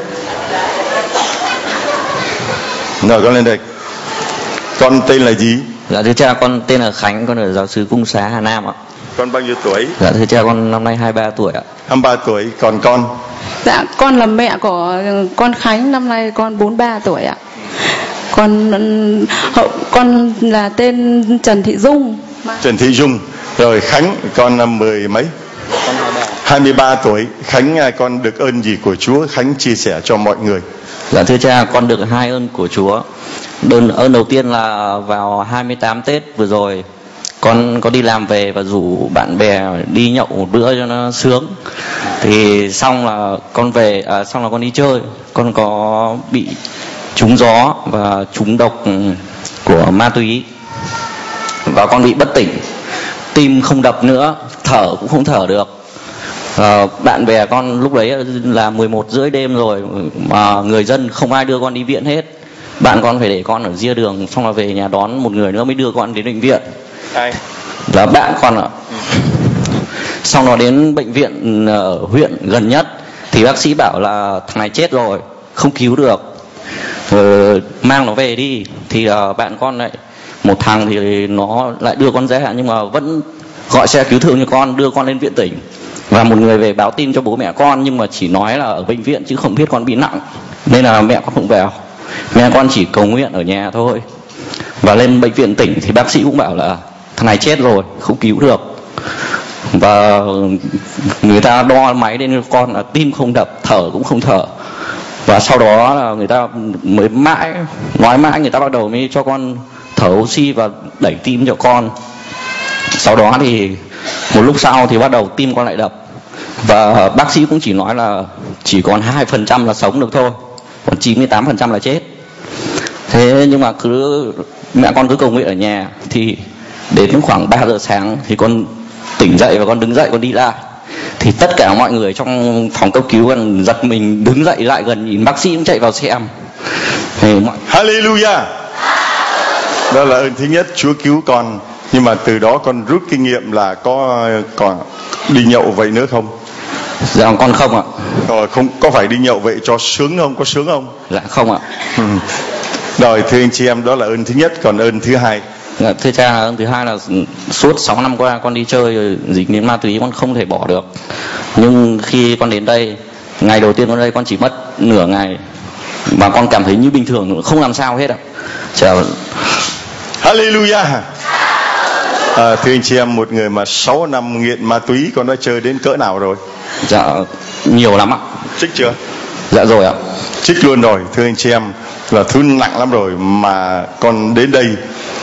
Rồi con lên đây. Con tên là gì? Dạ thưa cha, con tên là Khánh, con ở giáo xứ Cung Xá, Hà Nam ạ. Con bao nhiêu tuổi? Dạ thưa cha, con năm nay hai mươi ba tuổi ạ. hai mươi ba tuổi. Còn con? Dạ con là mẹ của con Khánh, năm nay con bốn mươi ba tuổi ạ. Con hậu con là tên Trần Thị Dung. Trần Thị Dung. Rồi Khánh, con là mười mấy? Con hai mươi ba. hai mươi ba tuổi. Khánh, con được ơn gì của Chúa? Khánh chia sẻ cho mọi người. Dạ thưa cha, con được hai ơn của Chúa. Đơn ơn đầu tiên là vào hai mươi tám Tết vừa rồi, con có đi làm về và rủ bạn bè đi nhậu một bữa cho nó sướng. Thì xong là con về, à, xong là con đi chơi, con có bị trúng gió và trúng độc của ma túy và con bị bất tỉnh, tim không đập nữa, thở cũng không thở được. À, bạn bè con lúc đấy là mười một rưỡi đêm rồi mà người dân không ai đưa con đi viện hết. Bạn con phải để con ở ria đường, xong là về nhà đón một người nữa mới đưa con đến bệnh viện. Ai? Là bạn con ạ. Ừ. Xong nó đến bệnh viện ở huyện gần nhất thì bác sĩ bảo là thằng này chết rồi, không cứu được, ờ, mang nó về đi. Thì uh, bạn con lại, một thằng thì nó lại đưa con ra, nhưng mà vẫn gọi xe cứu thương cho con, đưa con lên viện tỉnh. Và một người về báo tin cho bố mẹ con, nhưng mà chỉ nói là ở bệnh viện chứ không biết con bị nặng, nên là mẹ con không vào. Mẹ con chỉ cầu nguyện ở nhà thôi. Và lên bệnh viện tỉnh thì bác sĩ cũng bảo là thằng này chết rồi, không cứu được. Và người ta đo máy lên con là tim không đập, thở cũng không thở. Và sau đó là người ta mới mãi nói mãi người ta bắt đầu mới cho con thở oxy và đẩy tim cho con. Sau đó thì một lúc sau thì bắt đầu tim con lại đập, và bác sĩ cũng chỉ nói là chỉ còn hai phần trăm là sống được thôi, còn chín mươi tám phần trăm là chết. Thế nhưng mà cứ mẹ con cứ cầu nguyện ở nhà, thì đến khoảng ba giờ sáng thì con tỉnh dậy và con đứng dậy con đi lại, thì tất cả mọi người trong phòng cấp cứu còn giật mình đứng dậy lại gần nhìn, bác sĩ cũng chạy vào xem. Thì mọi... Hallelujah. Đó là ơn thứ nhất, Chúa cứu con. Nhưng mà từ đó con rút kinh nghiệm là có còn đi nhậu vậy nữa không? Dạ con không ạ. Rồi không có phải đi nhậu vậy cho sướng không? Có sướng không? Dạ không ạ. Ừ. Rồi thưa anh chị em, đó là ơn thứ nhất. Còn ơn thứ hai? Dạ, thưa cha, ơn thứ hai là suốt sáu năm qua con đi chơi dính đến ma túy, con không thể bỏ được. Nhưng khi con đến đây, ngày đầu tiên con đây con chỉ mất nửa ngày và con cảm thấy như bình thường, không làm sao hết ạ. Chào. Hallelujah. À, thưa anh chị em, một người mà sáu năm nghiện ma túy, con đã chơi đến cỡ nào rồi? Dạ nhiều lắm ạ. Trích chưa? Dạ rồi ạ. Trích luôn rồi. Thưa anh chị em, là thứ nặng lắm rồi mà con đến đây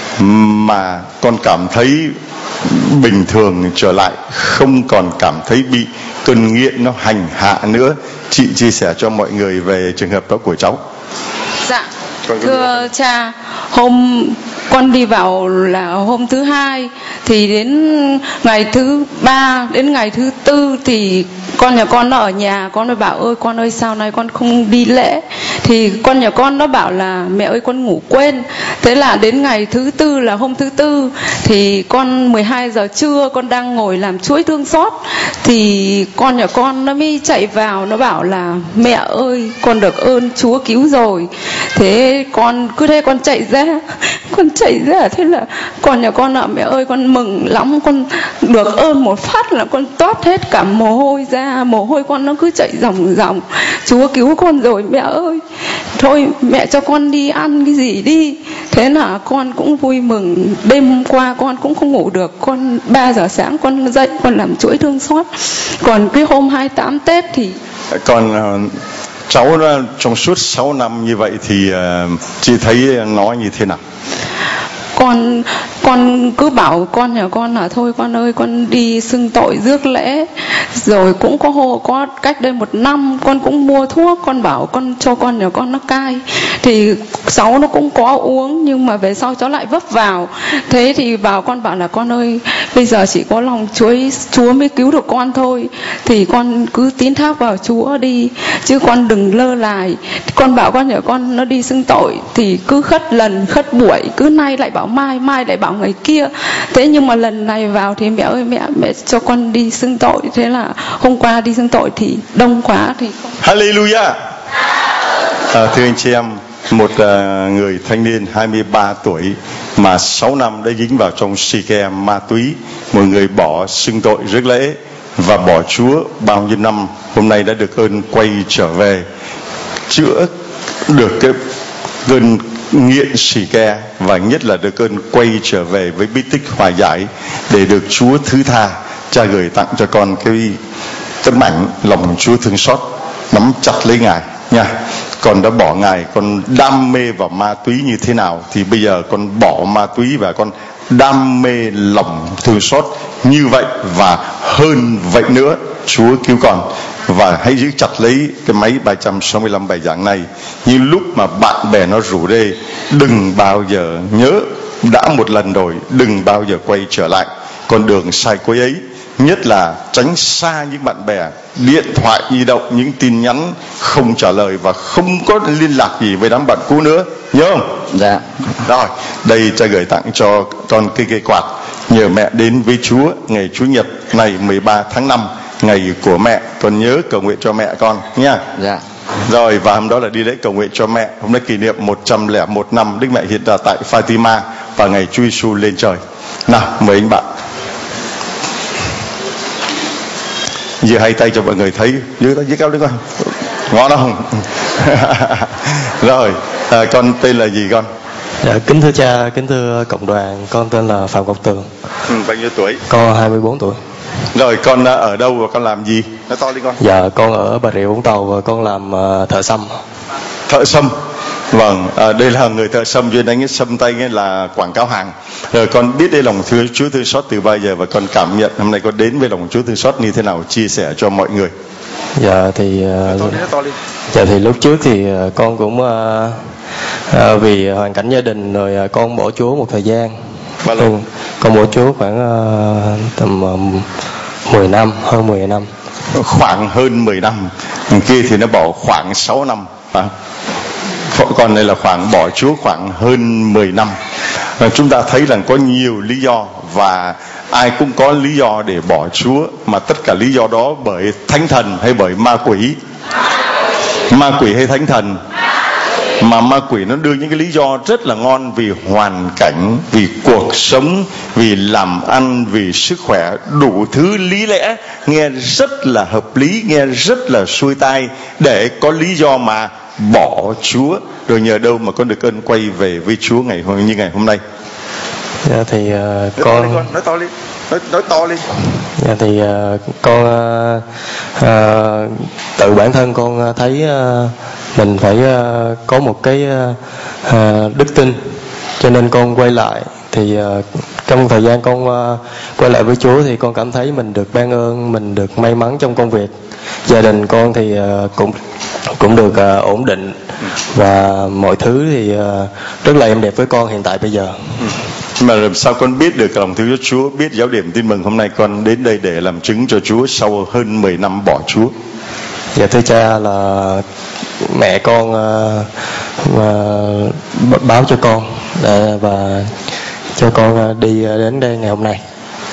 mà con cảm thấy bình thường trở lại, không còn cảm thấy bị cơn nghiện nó hành hạ nữa. Chị chia sẻ cho mọi người về trường hợp đó của cháu. Dạ, thưa cha, hôm con đi vào là hôm thứ hai, thì đến ngày thứ ba đến ngày thứ tư thì con nhà con nó ở nhà, con mới bảo ơi con ơi sao nay con không đi lễ, thì con nhà con nó bảo là mẹ ơi con ngủ quên. Thế là đến ngày thứ tư là hôm thứ tư thì con mười hai giờ trưa con đang ngồi làm chuỗi thương xót, thì con nhà con nó mới chạy vào, nó bảo là mẹ ơi con được ơn Chúa cứu rồi. Thế con cứ thế con chạy ra, con chạy ra, thế là con nhà con bảo mẹ ơi con mừng lắm, con được ơn một phát là con toát hết cả mồ hôi ra, mồ hôi con nó cứ chạy ròng ròng. Chúa cứu con rồi mẹ ơi, thôi mẹ cho con đi ăn cái gì đi. Thế là con cũng vui mừng. Đêm hôm qua con cũng không ngủ được, con ba giờ sáng con dậy con làm chuỗi thương xót. Còn cái hôm hai mươi tám Tết thì còn uh, cháu đó, trong suốt sáu năm như vậy thì uh, chị thấy nó như thế nào? con con cứ bảo con nhà con là thôi con ơi con đi xưng tội rước lễ, rồi cũng có hồ có cách đây một năm con cũng mua thuốc, con bảo con cho con nhà con nó cai, thì cháu nó cũng có uống nhưng mà về sau cháu lại vấp vào. Thế thì bảo con bảo là con ơi bây giờ chỉ có lòng Chúa Chúa mới cứu được con thôi, thì con cứ tín thác vào Chúa đi chứ con đừng lơ là. Con bảo con nhà con nó đi xưng tội thì cứ khất lần khất buổi, cứ nay lại bảo mai, mai lại bảo ngày kia. Thế nhưng mà lần này vào thì mẹ ơi mẹ mẹ cho con đi xưng tội. Thế là hôm qua đi xưng tội thì đông quá thì không. Hallelujah. À, thưa anh chị em, một uh, người thanh niên hai mươi ba tuổi mà sáu năm đã dính vào trong xì ke ma túy, một người bỏ xưng tội rước lễ và bỏ Chúa bao nhiêu năm, hôm nay đã được ơn quay trở về, chữa được cái cơn nghiện xì ke, và nhất là được ơn quay trở về với bí tích hòa giải để được Chúa thứ tha. Cha gửi tặng cho con cái tấm ảnh lòng Chúa thương xót, nắm chặt lấy Ngài nha. Con đã bỏ Ngài, con đam mê vào ma túy như thế nào thì bây giờ con bỏ ma túy và con đam mê lòng thương xót như vậy và hơn vậy nữa. Chúa cứu con. Và hãy giữ chặt lấy cái máy ba trăm sáu mươi lăm bài giảng này. Như lúc mà bạn bè nó rủ rê, đừng bao giờ nhớ, đã một lần rồi, đừng bao giờ quay trở lại con đường sai quấy ấy. Nhất là tránh xa những bạn bè, điện thoại di động, những tin nhắn không trả lời và không có liên lạc gì với đám bạn cũ nữa, nhớ không? Dạ. Rồi, đây cha gửi tặng cho con cây cây quạt nhờ mẹ đến với Chúa ngày Chủ nhật này mười ba tháng năm, ngày của mẹ. Con nhớ cầu nguyện cho mẹ con nha. Dạ. Rồi, và hôm đó là đi lễ cầu nguyện cho mẹ. Hôm nay kỷ niệm một trăm lẻ một năm Đức Mẹ hiện ra tại Fatima và ngày Chúa Giêsu lên trời. Nào, mời anh bạn. Giờ hai tay cho mọi người thấy, dưới tay dưới cao đứng coi, ngon không? Rồi, à, con tên là gì con? Dạ, kính thưa cha, kính thưa cộng đoàn, con tên là Phạm Ngọc Tường. Ừ, bao nhiêu tuổi? Con hai mươi bốn tuổi. Rồi con ở đâu và con làm gì? Nói to đi con. Dạ con ở Bà Rịa Vũng Tàu và con làm uh, thợ sâm. Thợ sâm. Vâng, à, đây là người thợ sâm, cho nên cái sâm tay ấy là quảng cáo hàng. Rồi con biết đây lòng thương Chúa thương xót từ bao giờ và con cảm nhận hôm nay con đến với lòng Chúa thương xót như thế nào, chia sẻ cho mọi người. Dạ thì uh, to đi, to đi. Dạ thì lúc trước thì uh, con cũng uh, uh, vì hoàn cảnh gia đình rồi uh, con bỏ Chúa một thời gian. Bao lâu? Con, con bỏ Chúa khoảng uh, tầm uh, mười năm, hơn mười năm. Khoảng hơn mười năm. Kia thì nó bỏ khoảng sáu năm. À. Còn này là khoảng bỏ Chúa khoảng hơn mười năm. À, chúng ta thấy rằng có nhiều lý do và ai cũng có lý do để bỏ Chúa, mà tất cả lý do đó bởi thánh thần hay bởi ma quỷ? Ma quỷ hay thánh thần? Mà ma quỷ nó đưa những cái lý do rất là ngon, vì hoàn cảnh, vì cuộc sống, vì làm ăn, vì sức khỏe, đủ thứ lý lẽ nghe rất là hợp lý, nghe rất là xuôi tai để có lý do mà bỏ Chúa. Rồi nhờ đâu mà con được ơn quay về với Chúa ngày hôm như ngày hôm nay? Dạ thì uh, nói con... To đi con nói to đi, nói, nói to đi. Dạ thì uh, con uh, uh, tự bản thân con thấy uh, mình phải uh, có một cái uh, uh, đức tin, cho nên con quay lại. Thì uh, trong thời gian con uh, quay lại với Chúa thì con cảm thấy mình được ban ơn, mình được may mắn trong công việc. Gia đình con thì uh, cũng cũng được uh, ổn định và mọi thứ thì uh, rất là êm đẹp với con hiện tại bây giờ. Mà làm sao con biết được lòng thương Chúa, biết giáo điểm tin mừng hôm nay con đến đây để làm chứng cho Chúa sau hơn mười năm bỏ Chúa? Dạ thưa cha, là mẹ con uh, uh, báo cho con uh, và cho con uh, đi uh, đến đây ngày hôm nay.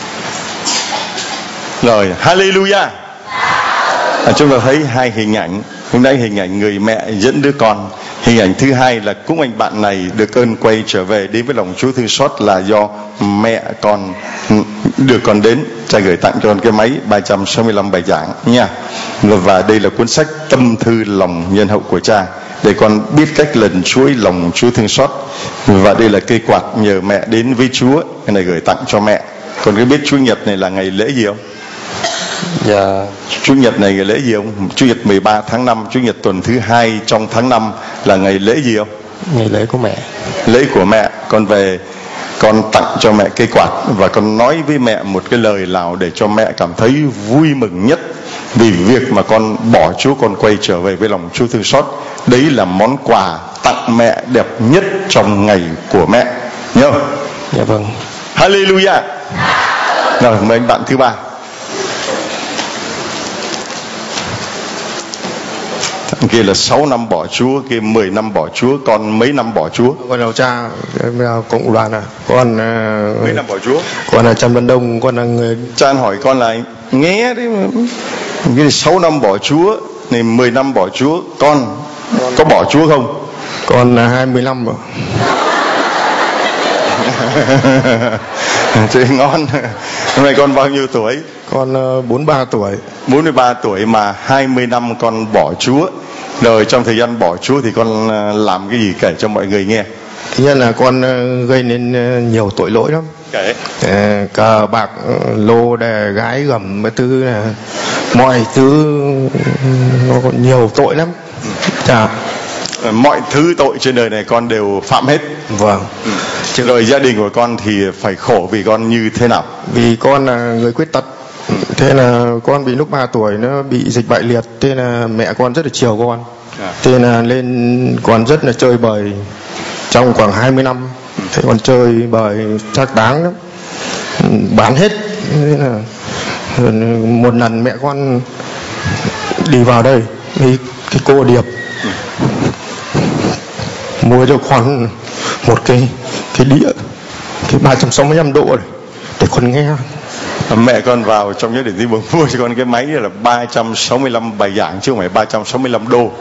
Rồi, hallelujah. À, chúng ta thấy hai hình ảnh. Hôm nay hình ảnh người mẹ dẫn đứa con. Hình ảnh thứ hai là cũng anh bạn này được ơn quay trở về đến với lòng Chúa thương xót là do mẹ con được con đến. Cha gửi tặng cho con cái máy ba trăm sáu mươi lăm bài giảng nha. Và đây là cuốn sách Tâm thư lòng nhân hậu của cha, để con biết cách lần chuỗi lòng Chúa thương xót. Và đây là cây quạt nhờ mẹ đến với Chúa, cái này gửi tặng cho mẹ. Con có biết Chủ nhật này là ngày lễ gì không? Dạ. Chủ nhật này ngày lễ gì không? Chủ nhật mười ba tháng năm, Chủ nhật tuần thứ hai trong tháng năm là ngày lễ gì không? Ngày lễ của mẹ. Lễ của mẹ. Con về con tặng cho mẹ cây quạt và con nói với mẹ một cái lời nào để cho mẹ cảm thấy vui mừng nhất vì việc mà con bỏ Chúa, con quay trở về với lòng Chúa thương xót. Đấy là món quà tặng mẹ đẹp nhất trong ngày của mẹ. Nhớ không? Dạ vâng. Hallelujah. Rồi mời anh bạn thứ ba. Thằng kia là sáu năm bỏ Chúa, kia mười năm bỏ Chúa, con mấy năm bỏ Chúa? Con chào cha, em là cộng đoàn à. Con uh, mấy năm bỏ Chúa? Con là Trần Văn Đông, con là người. Cha hỏi con là nghe đấy mà. Cái sáu năm bỏ Chúa, này mười năm bỏ Chúa, con, con có bỏ Chúa không? Con là hai mươi năm rồi. Chơi ngon. Hôm nay con bao nhiêu tuổi? Con uh, bốn mươi ba tuổi. bốn mươi ba tuổi mà hai mươi năm con bỏ Chúa. Rồi trong thời gian bỏ Chúa thì con làm cái gì kể cho mọi người nghe? Thứ nhất là con gây nên nhiều tội lỗi lắm. Kể. À, cờ bạc, lô đề, gái gầm, cái thứ là mọi thứ nó còn nhiều tội lắm. Chà. Mọi thứ tội trên đời này con đều phạm hết. Vâng. Ừ. Rồi gia đình của con thì phải khổ vì con như thế nào? Vì con là người khuyết tật. Thế là con bị lúc ba tuổi nó bị dịch bại liệt. Thế là mẹ con rất là chiều con. À. Thế là lên con rất là chơi bời trong khoảng hai mươi năm. Thế con chơi bời chắc đáng lắm, bán hết. Thế là một lần mẹ con đi vào đây với cái cô Điệp mua cho con một cái cái đĩa cái ba trăm sáu mươi lăm độ này để con nghe. Mẹ con vào trong gia đình thì mua cho con cái máy là ba trăm sáu mươi lăm bài giảng chứ không phải ba trăm sáu mươi lăm đô.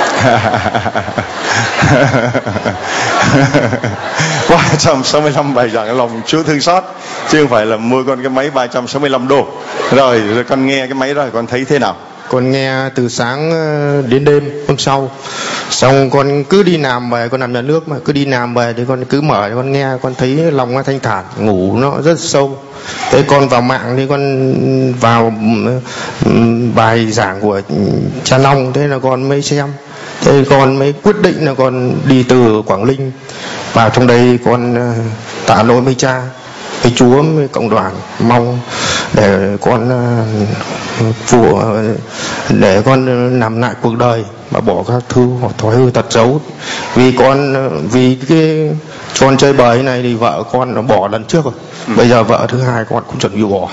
ba trăm sáu mươi lăm bài giảng lòng Chúa thương xót chứ không phải là mua con cái máy ba trăm sáu mươi lăm đô. Rồi, rồi con nghe cái máy đó rồi con thấy thế nào? con nghe từ sáng đến đêm hôm sau. Xong con cứ đi làm về, con làm nhà nước mà cứ đi làm về thì con cứ mở con nghe, con thấy lòng nó thanh thản, ngủ nó rất sâu. Thế con vào mạng thì con vào bài giảng của cha Long, thế là con mới xem. Thế con mới quyết định là con đi từ Quảng Ninh vào trong đây, con tạ lỗi với cha, với Chúa, với cộng đoàn, mong để con phụ để con làm lại cuộc đời mà bỏ các thứ thói hư tật xấu. Vì con vì cái con chơi bời này thì vợ con nó bỏ lần trước rồi, ừ. Bây giờ vợ thứ hai con cũng chuẩn bị bỏ.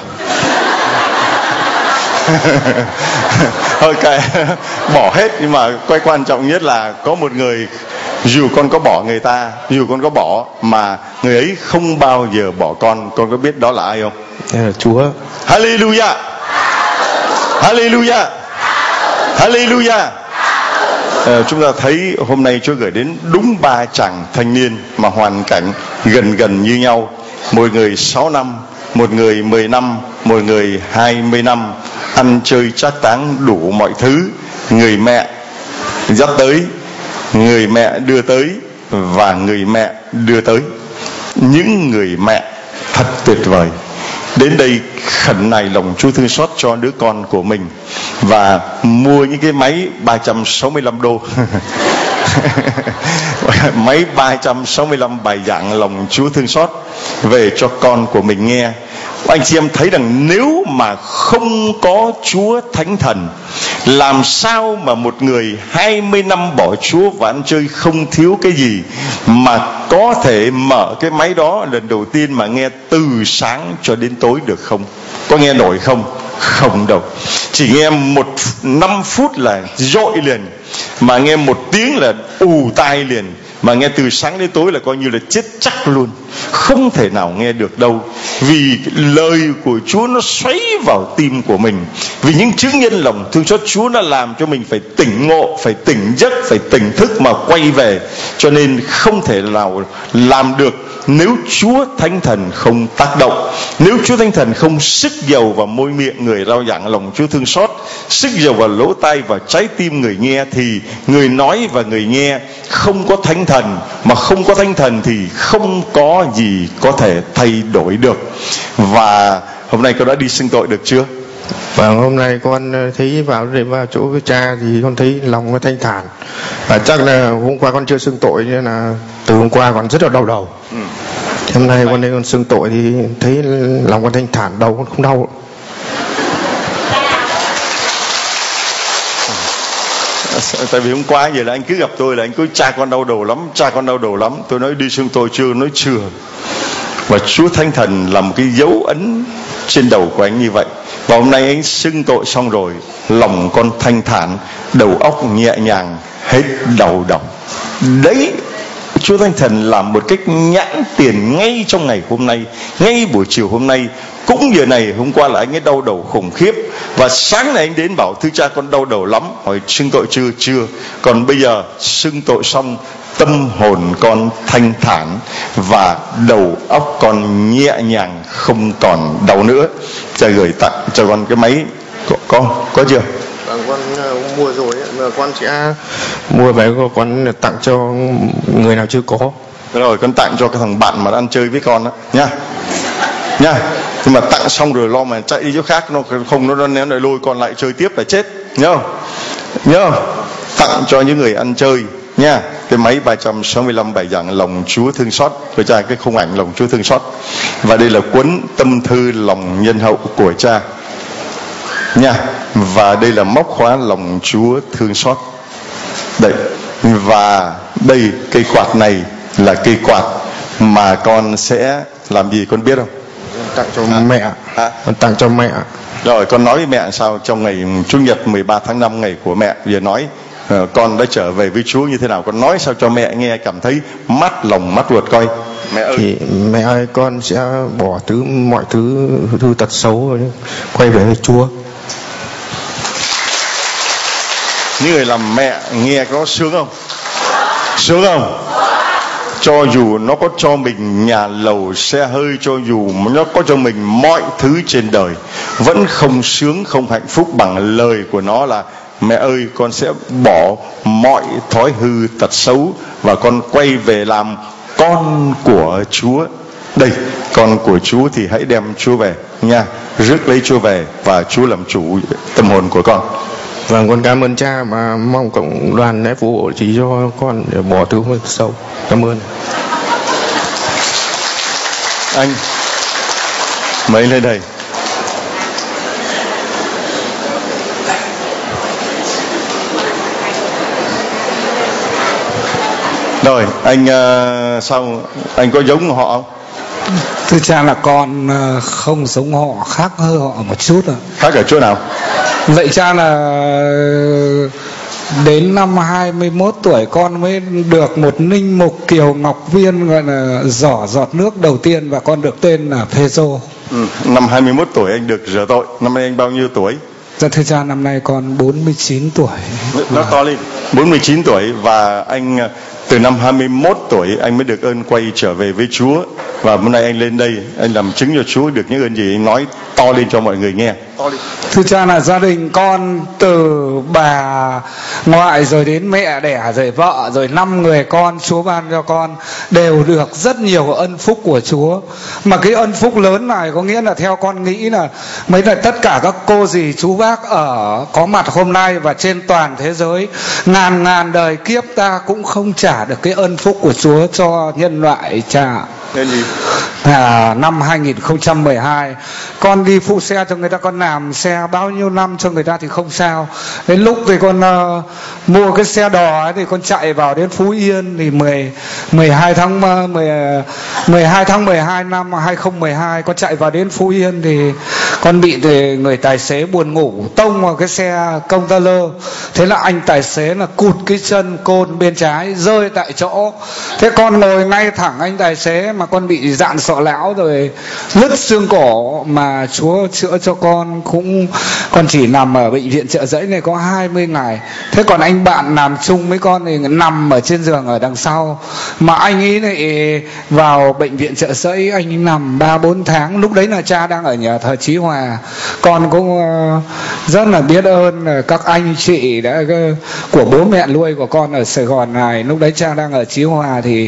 Ok, bỏ hết, nhưng mà cái quan trọng nhất là có một người, dù con có bỏ người ta, dù con có bỏ mà người ấy không bao giờ bỏ con. Con có biết đó là ai không? Đây là Chúa. Hallelujah, Hallelujah, Hallelujah. À, chúng ta thấy hôm nay Chúa gửi đến đúng ba chàng thanh niên mà hoàn cảnh gần gần như nhau. Một người sáu năm, một người mười năm, một người hai mươi năm, ăn chơi trác táng đủ mọi thứ. Người mẹ dắt tới, người mẹ đưa tới và người mẹ đưa tới. Những người mẹ thật tuyệt vời đến đây khẩn nài lòng Chúa thương xót cho đứa con của mình và mua những cái máy ba trăm sáu mươi lăm đô máy ba trăm sáu mươi lăm bài giảng lòng Chúa thương xót về cho con của mình nghe. Anh chị em thấy rằng nếu mà không có Chúa Thánh Thần, làm sao mà một người hai mươi năm bỏ Chúa và ăn chơi không thiếu cái gì mà có thể mở cái máy đó lần đầu tiên mà nghe từ sáng cho đến tối được không? Có nghe nổi không? Không đâu. Chỉ nghe một năm phút là dội liền, mà nghe một tiếng là ù tai liền, mà nghe từ sáng đến tối là coi như là chết chắc luôn. Không thể nào nghe được đâu. Vì lời của Chúa nó xoáy vào tim của mình. Vì những chứng nhân lòng thương xót Chúa nó làm cho mình phải tỉnh ngộ, phải tỉnh giấc, phải tỉnh thức mà quay về. Cho nên không thể nào làm được nếu Chúa Thánh Thần không tác động, nếu Chúa Thánh Thần không sức dầu vào môi miệng người rao giảng lòng Chúa thương xót, sức dầu vào lỗ tai và trái tim người nghe, thì người nói và người nghe không có Thánh Thần. Mà không có Thánh Thần thì không có gì có thể thay đổi được. Và hôm nay con đã đi xưng tội được chưa? Và hôm nay con thấy vào để vào chỗ với cha thì con thấy lòng nó thanh thản. Và chắc là hôm qua con chưa xưng tội nên là từ hôm qua con rất là đau đầu. Ừ. Hôm nay con đây con xưng tội thì thấy lòng con thanh thản, đầu con không đau. Tại vì hôm qua giờ là anh cứ gặp tôi là anh cứ cha con đau đầu lắm, cha con đau đầu lắm. Tôi nói đi xưng tội chưa? Nói chưa. Và Chúa Thánh Thần làm một cái dấu ấn trên đầu của anh như vậy. Và hôm nay anh xưng tội xong rồi, lòng con thanh thản, đầu óc nhẹ nhàng, hết đau đầu. Đấy, Chúa Thánh Thần làm một cách nhãn tiền ngay trong ngày hôm nay, ngay buổi chiều hôm nay. Cũng giờ này, hôm qua là anh ấy đau đầu khủng khiếp, và sáng nay anh đến bảo thưa cha con đau đầu lắm. Hỏi xưng tội chưa? Chưa. Còn bây giờ xưng tội xong, tâm hồn con thanh thản và đầu óc con nhẹ nhàng, không còn đau nữa. Cha gửi tặng cho con cái máy. Có có, có chưa? Vâng, con uh, mua rồi ấy, mà con sẽ mua về con tặng cho người nào chưa có. Rồi con tặng cho cái thằng bạn mà ăn chơi với con đó nha. Nha. Nhưng mà tặng xong rồi lo mà chạy đi chỗ khác, nó không nó nếu lại lôi con lại chơi tiếp là chết. Nhớ không? Nhớ không? Tặng cho những người ăn chơi nha. Cái máy ba trăm sáu mươi lăm bài giảng lòng Chúa thương xót, với cha cái khung ảnh lòng Chúa thương xót. Và đây là cuốn tâm thư lòng nhân hậu của cha nha. Và đây là móc khóa lòng Chúa thương xót. Đây. Và đây, cây quạt này là cây quạt mà con sẽ làm gì con biết không? Tặng cho à. mẹ. À. Con tặng cho mẹ. Rồi con nói với mẹ sao trong ngày Chủ nhật mười ba tháng năm, ngày của mẹ, giờ nói uh, con đã trở về với Chúa như thế nào, con nói sao cho mẹ nghe cảm thấy mát lòng mát ruột coi. Mẹ ơi, thì mẹ ơi, con sẽ bỏ thứ mọi thứ thứ tật xấu rồi, quay về với Chúa. Những người làm mẹ nghe có sướng không? Sướng không? Cho dù nó có cho mình nhà lầu xe hơi, cho dù nó có cho mình mọi thứ trên đời, vẫn không sướng, không hạnh phúc bằng lời của nó là mẹ ơi, con sẽ bỏ mọi thói hư tật xấu và con quay về làm con của Chúa. Đây, con của Chúa thì hãy đem Chúa về nha, rước lấy Chúa về và Chúa làm chủ tâm hồn của con. Vâng, con cảm ơn cha, mà mong cộng đoàn lễ phù hộ chỉ cho con để bỏ thứ hơi sâu. Cảm ơn. Anh mấy lên đây. Rồi, anh uh, sao anh có giống họ không? Thưa cha là con không giống họ, khác hơn họ một chút ạ. Khác ở chỗ nào? Vậy cha là đến năm hai mươi mốt tuổi con mới được một linh mục Kiều Ngọc Viên gọi là giỏ giọt nước đầu tiên, và con được tên là Phêrô. Ừ, năm hai mươi mốt tuổi anh được rửa tội. Năm nay anh bao nhiêu tuổi? Dạ thưa cha, năm nay con bốn mươi chín tuổi. Nó to lên. bốn mươi chín tuổi, và anh từ năm hai mươi mốt tuổi anh mới được ơn quay trở về với Chúa. Và hôm nay anh lên đây, anh làm chứng cho Chúa được những ơn gì, anh nói to lên cho mọi người nghe. To lên. Thưa cha là gia đình con từ bà ngoại rồi đến mẹ đẻ rồi vợ rồi năm người con Chúa ban cho con đều được rất nhiều ân phúc của Chúa. Mà cái ân phúc lớn này có nghĩa là theo con nghĩ là mấy là tất cả các cô dì chú bác ở có mặt hôm nay và trên toàn thế giới ngàn ngàn đời kiếp ta cũng không trả được cái ân phúc của Chúa cho nhân loại cha. Nên gì? À, năm hai nghìn không trăm mười hai con đi phụ xe cho người ta, con làm xe bao nhiêu năm cho người ta thì không sao. Đến lúc thì con uh, mua cái xe đò ấy, thì con chạy vào đến Phú Yên thì mười, mười hai tháng mười, mười hai tháng mười hai năm hai nghìn không trăm mười hai con chạy vào đến Phú Yên thì con bị thì người tài xế buồn ngủ tông vào cái xe container. Thế là anh tài xế là cụt cái chân côn bên trái rơi tại chỗ. Thế con ngồi ngay thẳng anh tài xế mà con bị dạn sọ lão rồi lứt xương cổ, mà Chúa chữa cho con. Cũng con chỉ nằm ở bệnh viện Chợ Giấy này có hai mươi ngày. Thế còn anh bạn làm chung với con thì nằm ở trên giường ở đằng sau, mà anh ấy lại vào bệnh viện Chợ Giấy anh ấy nằm ba bốn tháng. Lúc đấy là cha đang ở nhà thờ Chí Hòa. Con cũng rất là biết ơn các anh chị đã của bố mẹ nuôi của con ở Sài Gòn này. Lúc đấy cha đang ở Chí Hòa thì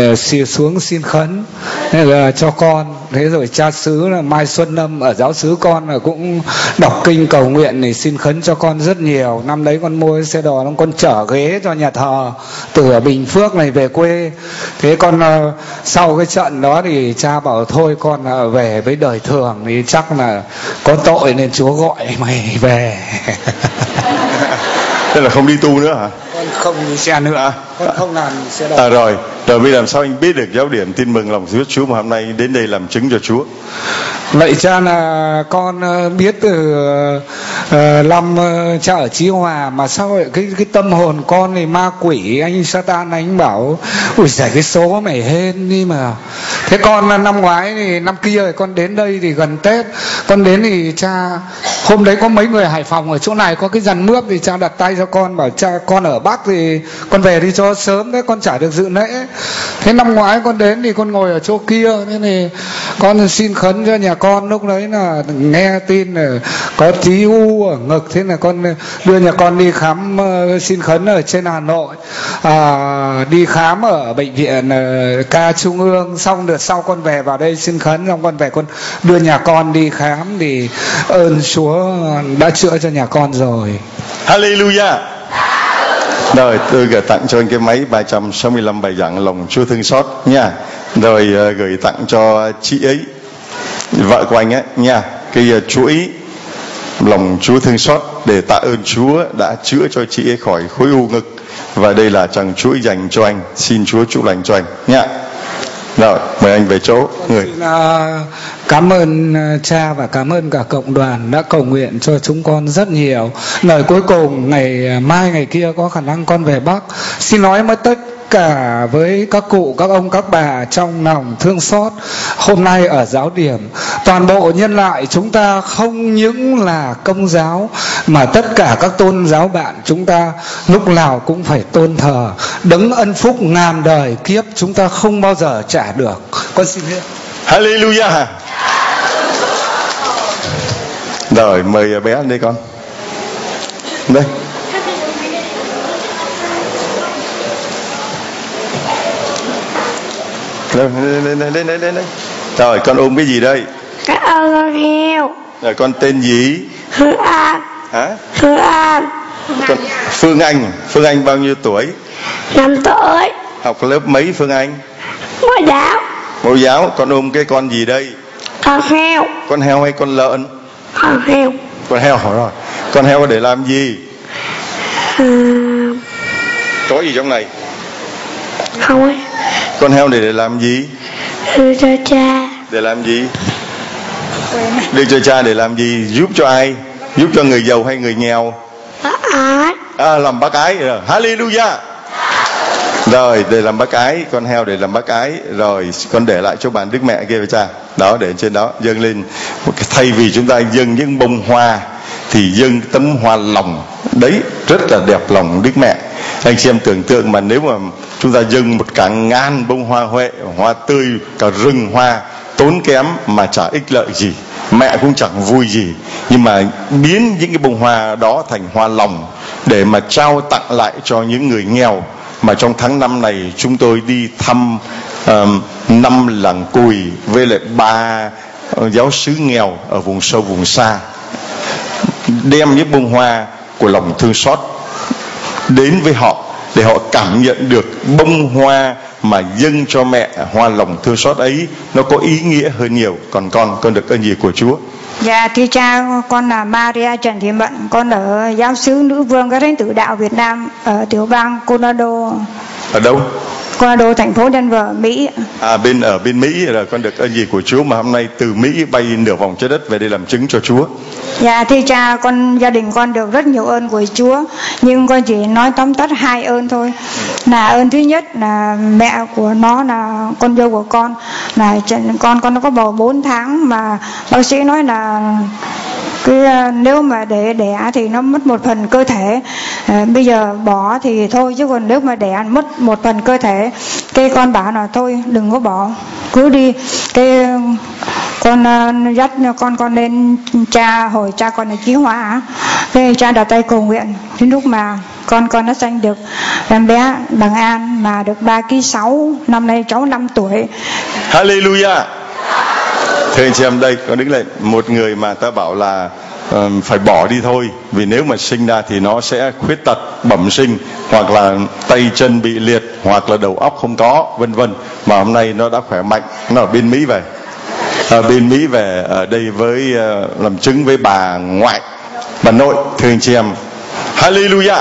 xuống xin khấn là cho con. Thế rồi cha xứ là Mai Xuân Lâm ở giáo xứ con là cũng đọc kinh cầu nguyện thì xin khấn cho con rất nhiều. Năm đấy con mua cái xe đò, con chở ghế cho nhà thờ từ ở Bình Phước này về quê. Thế con sau cái trận đó thì cha bảo thôi con về với đời thường thì chắc là có tội nên Chúa gọi mày về. Thế là không đi tu nữa hả? Con không đi xe nữa, à, con không làm xe đò. À rồi, rồi bây giờ làm sao anh biết được giáo điểm tin mừng lòng Chúa Chúa mà hôm nay đến đây làm chứng cho Chúa? Vậy cha là con biết từ uh, năm uh, cha ở Chí Hòa, mà sao vậy? cái cái tâm hồn con thì ma quỷ anh Satan anh bảo ui giải cái số mày hên đi mà. Thế con năm ngoái thì năm kia thì con đến đây thì gần Tết con đến thì cha hôm đấy có mấy người Hải Phòng ở chỗ này có cái dàn mướp thì cha đặt tay cho con bảo cha con ở Bắc thì con về đi cho sớm đấy, con chả được dự lễ. Thế năm ngoái con đến thì con ngồi ở chỗ kia, thế thì con xin khấn cho nhà con. Lúc đấy là nghe tin là có tí u ở ngực, thế là con đưa nhà con đi khám uh, xin khấn ở trên Hà Nội, à, đi khám ở bệnh viện uh, ca Trung ương. Xong đợt sau con về vào đây xin khấn, xong con về con đưa nhà con đi khám thì ơn Chúa đã chữa cho nhà con rồi. Hallelujah. Rồi tôi gửi tặng cho anh cái máy ba trăm sáu mươi lăm bài giảng lòng Chúa thương xót nha. Rồi uh, gửi tặng cho chị ấy, vợ của anh ấy nha, cái uh, chuỗi lòng Chúa thương xót để tạ ơn Chúa đã chữa cho chị ấy khỏi khối u ngực. Và đây là chàng chuỗi dành cho anh, xin Chúa chúc lành cho anh nha. Rồi mời anh về chỗ người. Xin, uh, cảm ơn uh, cha và cảm ơn cả cộng đoàn đã cầu nguyện cho chúng con rất nhiều. Lời cuối cùng ngày uh, mai ngày kia có khả năng con về Bắc. Xin nói với tất cả với các cụ, các ông, các bà trong lòng thương xót hôm nay ở giáo điểm, toàn bộ nhân loại chúng ta không những là Công giáo mà tất cả các tôn giáo bạn chúng ta lúc nào cũng phải tôn thờ đấng ân phúc ngàn đời kiếp chúng ta không bao giờ trả được. Con xin hết. Hallelujah. Rồi mời bé anh đây con. Đây. Đây, đây, đây, đây, đây, đây, đây. Rồi con ôm cái gì đây? Cảm ơn con heo. Rồi con tên gì? Phương An. Hả? Phương An. Con Phương Anh. Phương Anh bao nhiêu tuổi? Năm tuổi. Học lớp mấy Phương Anh? Mẫu giáo. Mẫu giáo. Con ôm cái con gì đây? Con heo. Con heo hay con lợn? Con heo. Con heo rồi. Con heo để làm gì? À, Có gì trong này? không ấy. Con heo để để làm gì? Đưa cho cha. Để làm gì? Đưa cho cha để làm gì? Giúp cho ai? Giúp cho người giàu hay người nghèo? Bác ái. À, làm bác ái rồi. Hallelujah. Rồi để làm bác ái. Con heo để làm bác ái. Rồi con để lại cho bạn Đức Mẹ kia với cha. Đó, để trên đó dâng lên. Thay vì chúng ta dâng những bông hoa thì dâng tấm hoa lòng. Đấy rất là đẹp lòng Đức Mẹ. Anh chị em tưởng tượng mà nếu mà chúng ta dâng một cả ngàn bông hoa huệ, hoa tươi, cả rừng hoa, tốn kém mà chả ích lợi gì, mẹ cũng chẳng vui gì, nhưng mà biến những cái bông hoa đó thành hoa lòng để mà trao tặng lại cho những người nghèo. Mà trong tháng năm này chúng tôi đi thăm um, năm làng Cùi với lại ba uh, giáo xứ nghèo ở vùng sâu vùng xa, đem những bông hoa của lòng thương xót đến với họ để họ cảm nhận được bông hoa mà dâng cho mẹ, hoa lòng thương xót ấy nó có ý nghĩa hơn nhiều. Còn con, con được ơn gì của Chúa? Dạ thưa cha, con là Maria Trần Thị Mận, con ở giáo xứ Nữ Vương Các Thánh Tử Đạo Việt Nam ở tiểu bang Colorado. Ở đâu? Colorado, thành phố Denver, Mỹ. À, bên ở bên Mỹ rồi. Con được ơn gì của Chúa mà hôm nay từ Mỹ bay nửa vòng trái đất về đây làm chứng cho Chúa? Dạ thưa cha, con gia đình con được rất nhiều ơn của Chúa, nhưng con chỉ nói tóm tắt hai ơn thôi. Là ơn thứ nhất là mẹ của nó là con dâu của con, là con con nó có bầu bốn tháng mà bác sĩ nói là cái nếu mà để đẻ thì nó mất một phần cơ thể, à, bây giờ bỏ thì thôi, chứ còn nếu mà đẻ mất một phần cơ thể, cái con bảo là thôi đừng có bỏ, cứ đi. Cái con uh, dắt con con lên cha, hồi cha con ở Chí Hòa, cái cha đặt tay cầu nguyện, đến lúc mà con con nó sanh được em bé Bằng An mà được ba ký sáu, năm nay cháu năm tuổi. Hallelujah. Thưa anh chị em, đây con đứng lên một người mà ta bảo là uh, phải bỏ đi thôi, vì nếu mà sinh ra thì nó sẽ khuyết tật bẩm sinh, hoặc là tay chân bị liệt, hoặc là đầu óc không có, vân vân. Mà hôm nay nó đã khỏe mạnh, nó ở bên Mỹ về, ở bên Mỹ về ở đây với uh, làm chứng với bà ngoại, bà nội. Thưa anh chị em, Hallelujah.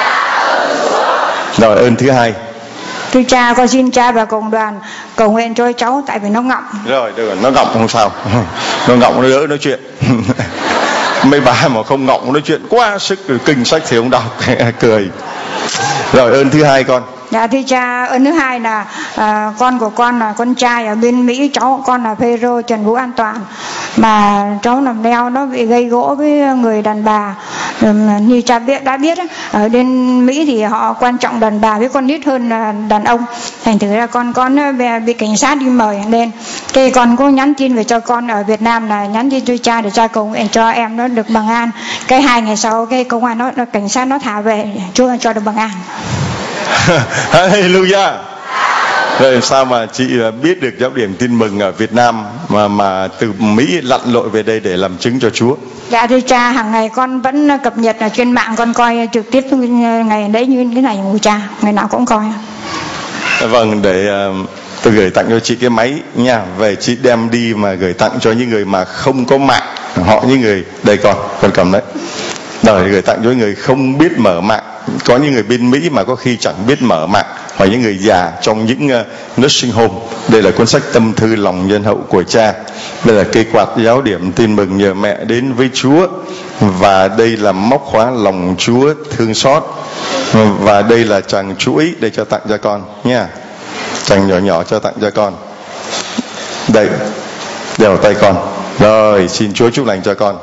Rồi ơn thứ hai. Thưa cha, con xin cha và cộng đoàn cầu nguyện cho cháu, tại vì nó ngọng. Rồi, được rồi, nó ngọng không sao. Nó ngọng nó đỡ nói chuyện. Mấy bà mà không ngọng nói chuyện quá sức, kinh sách thì không đọc. Cười. Rồi ơn thứ hai con. Dạ thưa cha, ơn thứ hai là à, con của con là con trai ở bên Mỹ, cháu con là Phêrô Trần Vũ An Toàn, mà cháu làm neo nó bị gây gỗ với người đàn bà. Như cha biết đã biết ở bên Mỹ thì họ quan trọng đàn bà với con nít hơn đàn ông, thành thử ra con con bị cảnh sát đi mời lên. Cái con có nhắn tin về cho con ở Việt Nam là nhắn tin cho cha để cha cầu nguyện cho em nó được bằng an. Cái hai ngày sau cái công an nó cảnh sát nó thả về, Chúa cho được bằng an. Hallelujah. Rồi sao mà chị biết được giáo điểm tin mừng ở Việt Nam mà mà từ Mỹ lặn lội về đây để làm chứng cho Chúa? Dạ thưa cha, hàng ngày con vẫn cập nhật ở trên mạng, con coi trực tiếp ngày đấy như thế này của cha, ngày nào cũng coi. Vâng, để uh, tôi gửi tặng cho chị cái máy nha, về chị đem đi mà gửi tặng cho những người mà không có mạng, họ những người đây con, con cầm đấy. Rồi gửi tặng cho những người không biết mở mạng. Có những người bên Mỹ mà có khi chẳng biết mở mạng, hoặc những người già trong những uh, nursing home. Đây là cuốn sách Tâm Thư Lòng Nhân Hậu của cha. Đây là cây quạt giáo điểm tin mừng nhờ mẹ đến với Chúa. Và đây là móc khóa lòng Chúa thương xót. Và đây là chàng chuỗi để cho tặng cho con nha. Chàng nhỏ nhỏ cho tặng cho con. Đây, đeo tay con. Rồi, xin Chúa chúc lành cho con.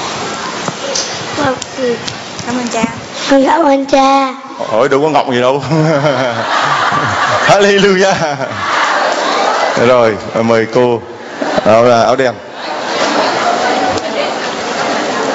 Cảm ơn cha. Con cảm ơn cha. Ôi đâu có ngọng gì đâu. Hallelujah. Rồi mời cô áo, áo đen.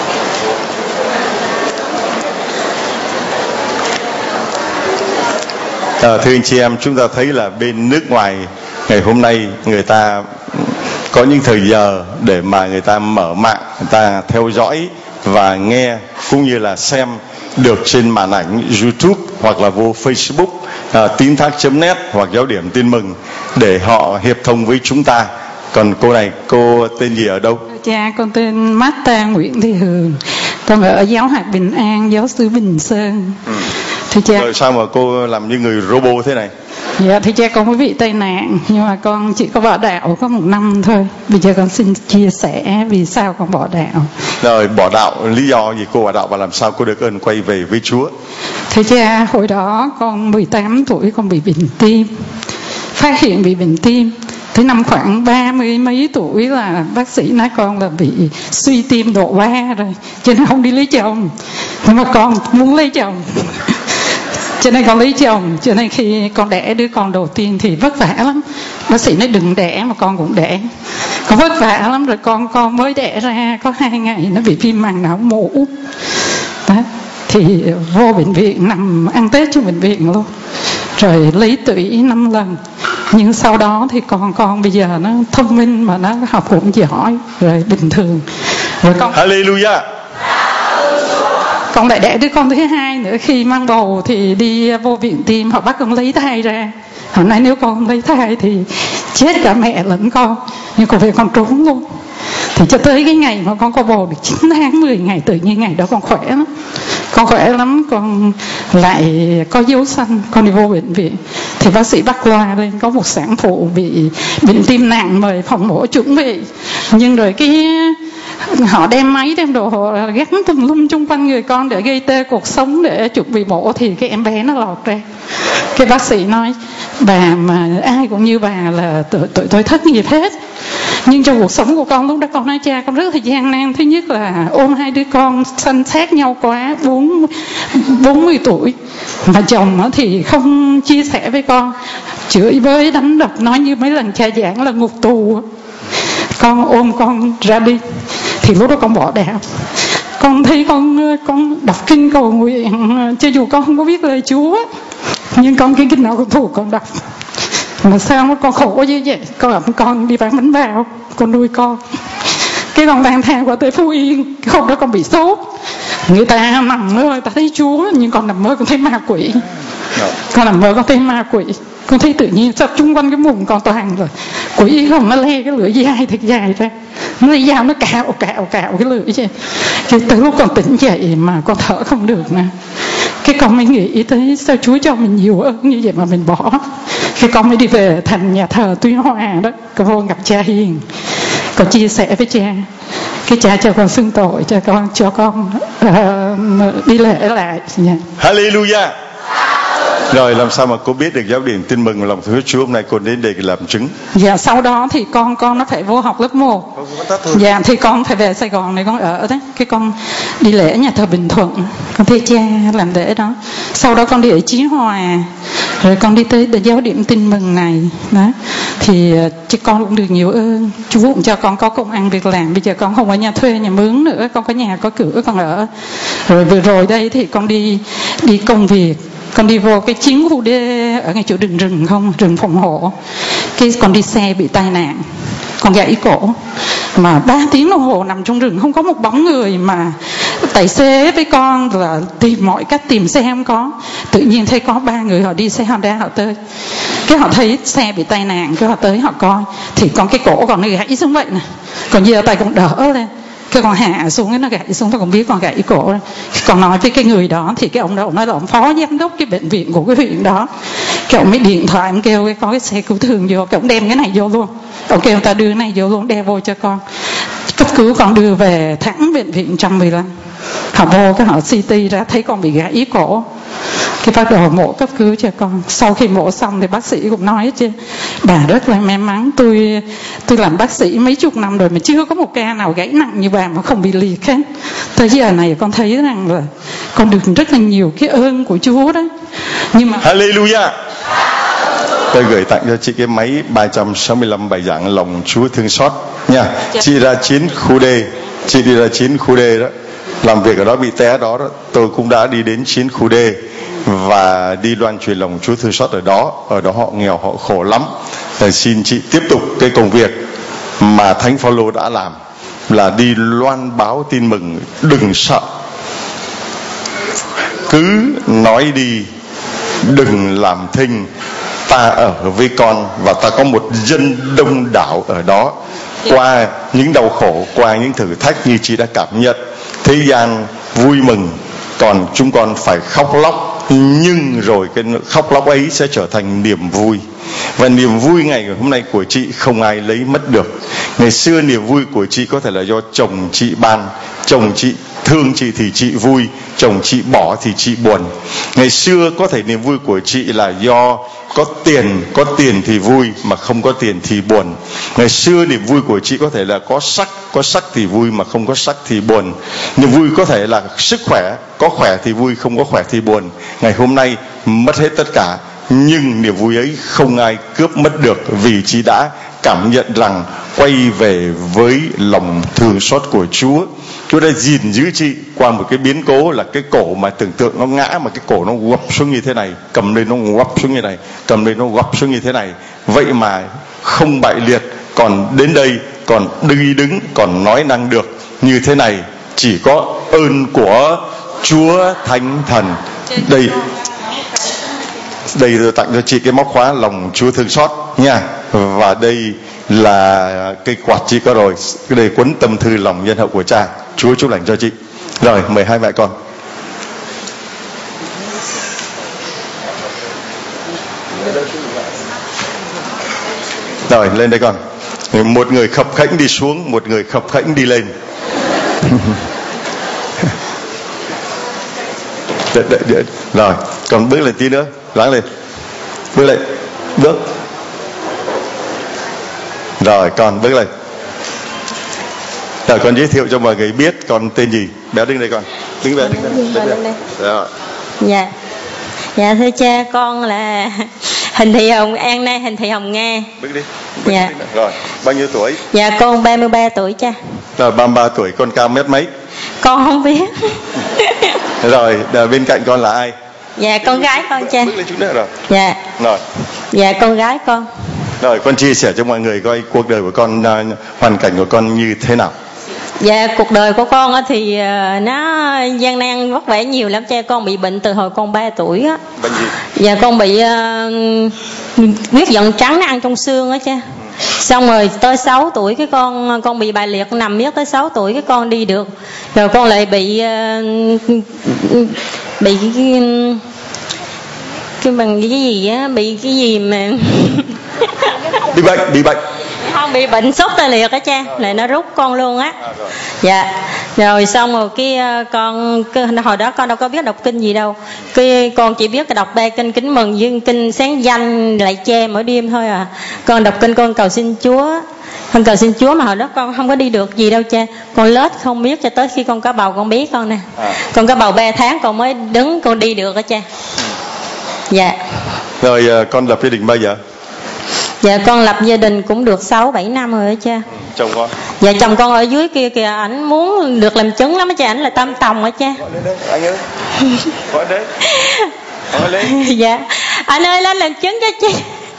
À, thưa anh chị em, chúng ta thấy là bên nước ngoài ngày hôm nay người ta có những thời giờ để mà người ta mở mạng, người ta theo dõi và nghe cũng như là xem được trên màn ảnh YouTube hoặc là vô Facebook à, tín thác chấm net hoặc giáo điểm tin mừng để họ hiệp thông với chúng ta. Còn cô này, cô tên gì ở đâu? Cha, con tên Marta Nguyễn Thị Hường, con ở giáo hạt Bình An, giáo xứ Bình Sơn. Ừ. Thưa cha. Rồi sao mà cô làm như người robot thế này? Dạ, thưa cha, con có bị tai nạn nhưng mà con chỉ có bỏ đạo có một năm thôi. Bây giờ con xin chia sẻ vì sao con bỏ đạo. Rồi bỏ đạo, lý do gì cô bỏ đạo và làm sao cô được ơn quay về với Chúa? Thưa cha, hồi đó con mười tám tuổi con bị bệnh tim, phát hiện bị bệnh tim. Tới năm khoảng ba mươi mấy tuổi là bác sĩ nói con là bị suy tim độ ba rồi, cho nên không đi lấy chồng. Nhưng mà con muốn lấy chồng, cho nên con lấy chồng. Cho nên khi con đẻ đứa con đầu tiên thì vất vả lắm. Bác sĩ nói đừng đẻ mà con cũng đẻ. Con vất vả lắm rồi con con mới đẻ ra có hai ngày nó bị viêm màng não mủ. Đó. Thì vô bệnh viện, nằm ăn Tết trong bệnh viện luôn. Rồi lấy tủy năm lần. Nhưng sau đó thì con con bây giờ nó thông minh mà nó học cũng giỏi rồi bình thường. Rồi con Hallelujah. Con lại đẻ đứa con thứ hai nữa. Khi mang bầu thì đi vô viện tim, họ bắt con lấy thai ra. Họ nói nếu con không lấy thai thì chết cả mẹ lẫn con. Nhưng con về con trốn luôn. Thì cho tới cái ngày mà con có bầu được chín tháng mười ngày, tự nhiên ngày đó con khỏe lắm. Con khỏe lắm, con lại có dấu xanh, con đi vô bệnh viện. Thì bác sĩ bắt loa lên, có một sản phụ bị bệnh tim nặng mời phòng mổ chuẩn bị. Nhưng rồi cái họ đem máy, đem đồ họ gắn tùm lum chung quanh người con để gây tê cuộc sống để chuẩn bị mổ. Thì cái em bé nó lọt ra. Cái bác sĩ nói bà mà ai cũng như bà là tụi tôi, tôi thất nghiệp hết. Nhưng trong cuộc sống của con lúc đó con nói cha con rất là gian nan. Thứ nhất là ôm hai đứa con sanh sát nhau quá, bốn bốn mươi tuổi mà chồng thì không chia sẻ với con, chửi bới đánh đập, nói như mấy lần cha giảng là ngục tù. Con ôm con ra đi. Thì lúc đó con bỏ đạo. Con thấy con con đọc kinh cầu nguyện, cho dù con không có biết lời Chúa, nhưng con cái kinh nào con thuộc con đọc. Mà sao mà con khổ như vậy? Con ẩm con đi bán bánh bao, con nuôi con. Cái con lang thang qua tới Phú Yên, cái hôm đó con bị sốt. Người ta nằm mơ, người ta thấy Chúa, nhưng con nằm mơ con thấy ma quỷ. Con nằm mơ con thấy ma quỷ. Con thấy tự nhiên sắp chung quanh cái mùng con toàn rồi. Quỷ không, nó le cái lưỡi dài thật dài ra. Nó lấy dao nó cạo cạo cạo cái lưỡi chứ. Cái tới lúc con tỉnh dậy mà con thở không được nè. Cái con mới nghĩ tới sao Chúa cho mình nhiều ơn như vậy mà mình bỏ. Cái con mới đi về thành nhà thờ Tuy Hòa đó, con vô gặp cha Hiền, con chia sẻ với cha. Cái cha cho con xưng tội, cho con cho con uh, đi lễ lại. Yeah. Hallelujah. Rồi làm sao mà cô biết được giáo điểm tin mừng lòng thương Chúa hôm nay cô đến đây làm chứng? Dạ sau đó thì con con nó phải vô học lớp một. Dạ thì con phải về Sài Gòn này con ở đấy. Cái con đi lễ nhà thờ Bình Thuận, con thấy cha làm lễ đó. Sau đó con đi ở Chí Hòa, rồi con đi tới giáo điểm tin mừng này đó. Thì chứ con cũng được nhiều ơn, Chúa cũng cho con có công ăn việc làm. Bây giờ con không ở nhà thuê nhà mướn nữa, con có nhà có cửa con ở. Rồi vừa rồi đây thì con đi đi công việc. Con đi vô cái chiến khu D ở ngay chỗ rừng rừng không, rừng phòng hộ. Cái con đi xe bị tai nạn, con gãy cổ. Mà ba tiếng đồng hồ nằm trong rừng không có một bóng người, mà tài xế với con là tìm mọi cách tìm xe không có. Tự nhiên thấy có ba người họ đi xe Honda họ tới. Cái họ thấy xe bị tai nạn, cái họ tới họ coi. Thì con cái cổ còn nó gãy xuống vậy nè. Còn giờ tay con đỡ lên. Cái con hạ xuống cái nó gãy xuống, tôi không biết con gãy cổ rồi. Còn nói với cái người đó thì cái ông đó ông nói là ông phó giám đốc cái bệnh viện của cái huyện đó. Cái ông mới điện thoại ông kêu cái có cái xe cứu thương vô, cái ông đem cái này vô luôn. Ông kêu người ta đưa cái này vô luôn, đeo vô cho con. Cấp cứu con đưa về thẳng bệnh viện một trăm mười lăm. Họ vô cái họ xê tê ra thấy con bị gãy cổ. Cái bắt đầu mổ cấp cứu cho con. Sau khi mổ xong thì bác sĩ cũng nói chứ, bà rất là may mắn, tôi tôi làm bác sĩ mấy chục năm rồi mà chưa có một ca nào gãy nặng như bà mà không bị liệt hết. Tới giờ này con thấy rằng là con được rất là nhiều cái ơn của Chúa đó. Nhưng mà Hallelujah. Tôi gửi tặng cho chị cái máy ba trăm sáu mươi lăm bài giảng lòng Chúa thương xót nha. Chị ra chín khu D, chị đi ra chín khu D đó, làm việc ở đó bị té đó, đó. Tôi cũng đã đi đến chín khu D và đi loan truyền lòng Chúa thương xót ở đó. Ở đó họ nghèo, họ khổ lắm. Thì xin chị tiếp tục cái công việc mà Thánh Phaolô đã làm, là đi loan báo tin mừng, đừng sợ, cứ nói đi, đừng làm thinh. Ta ở với con và ta có một dân đông đảo ở đó. Qua những đau khổ, qua những thử thách như chị đã cảm nhận, thế gian vui mừng, còn chúng con phải khóc lóc, nhưng rồi cái khóc lóc ấy sẽ trở thành niềm vui. Và niềm vui ngày hôm nay của chị không ai lấy mất được. Ngày xưa niềm vui của chị có thể là do chồng chị ban, chồng chị thương chị thì chị vui, chồng chị bỏ thì chị buồn. Ngày xưa có thể niềm vui của chị là do có tiền, có tiền thì vui, mà không có tiền thì buồn. Ngày xưa niềm vui của chị có thể là có sắc, có sắc thì vui, mà không có sắc thì buồn. Niềm vui có thể là sức khỏe, có khỏe thì vui, không có khỏe thì buồn. Ngày hôm nay mất hết tất cả, nhưng niềm vui ấy không ai cướp mất được, vì chị đã cảm nhận rằng quay về với lòng thương xót của Chúa. Chúa đã gìn giữ chị qua một cái biến cố là cái cổ mà tưởng tượng nó ngã, mà cái cổ nó gập xuống như thế này, cầm lên nó gập xuống như này, cầm lên nó gập xuống như thế này. Vậy mà không bại liệt, còn đến đây, còn đi đứng, còn nói năng được như thế này, chỉ có ơn của Chúa Thánh Thần. Đây, đây tôi tặng cho chị cái móc khóa lòng Chúa thương xót nha. Và đây là cây quạt chị có rồi, cái đây cuốn tâm thư lòng nhân hậu của Cha. Chúa chúc lành cho chị. Rồi mời hai mẹ con. Rồi lên đây con. Một người khập khẽnh đi xuống, một người khập khẽnh đi lên. đợi, đợi, đợi. Rồi còn bước lên tí nữa, láng lên, bước lên, bước. Rồi con bước lên. Rồi con giới thiệu cho mọi người biết con tên gì. Bé đứng đây con. Đứng về, đứng đây. Đứng đây. Rồi. Dạ. Dạ thưa cha, con là Hình Thị Hồng An Nay, Hình Thị Hồng Nga. Bước đi. Bước Dạ. đi. Rồi, bao nhiêu tuổi? Dạ con ba mươi ba tuổi cha. Rồi ba mươi ba tuổi, con cao mét mấy? Con không biết. Rồi, bên cạnh con là ai? Dạ con gái con cha. Bước lên chút nữa rồi. Dạ. Rồi. Dạ con gái con. Rồi con chia sẻ cho mọi người coi cuộc đời của con, uh, hoàn cảnh của con như thế nào. Dạ cuộc đời của con thì uh, nó gian nan vất vả nhiều lắm cha. Con bị bệnh từ hồi con ba tuổi á. Bệnh gì? Dạ con bị uh, huyết dẫn trắng nó ăn trong xương á cha. Xong rồi tới sáu tuổi cái con con bị bại liệt nằm miết, tới sáu tuổi cái con đi được. Rồi con lại bị uh, bị cái, cái bằng cái gì á, bị cái gì mà bị bệnh, bị bệnh không, bị bệnh sốt tê liệt á cha, lại nó rút con luôn á. Dạ rồi xong rồi cái con cái, hồi đó con đâu có biết đọc kinh gì đâu, cái con chỉ biết cái đọc ba kinh kính mừng với kinh sáng danh lại che mỗi đêm thôi à. Con đọc kinh con cầu xin Chúa, con cầu xin Chúa mà hồi đó con không có đi được gì đâu cha. Con lết không biết cho tới khi con có bầu con biết con nè. À. Con có bầu ba tháng con mới đứng con đi được á cha. Dạ. Rồi con lập gia đình bao giờ? Dạ con lập gia đình cũng được sáu bảy năm rồi đó cha. Ừ, chồng con? Dạ chồng con ở dưới kia kìa, ảnh muốn được làm chứng lắm á cha, ảnh là Tam Tòng á cha. Gọi lên đây, anh ơi. Gọi đấy. Gọi lên. Dạ. Anh ơi lên làm chứng cho chị.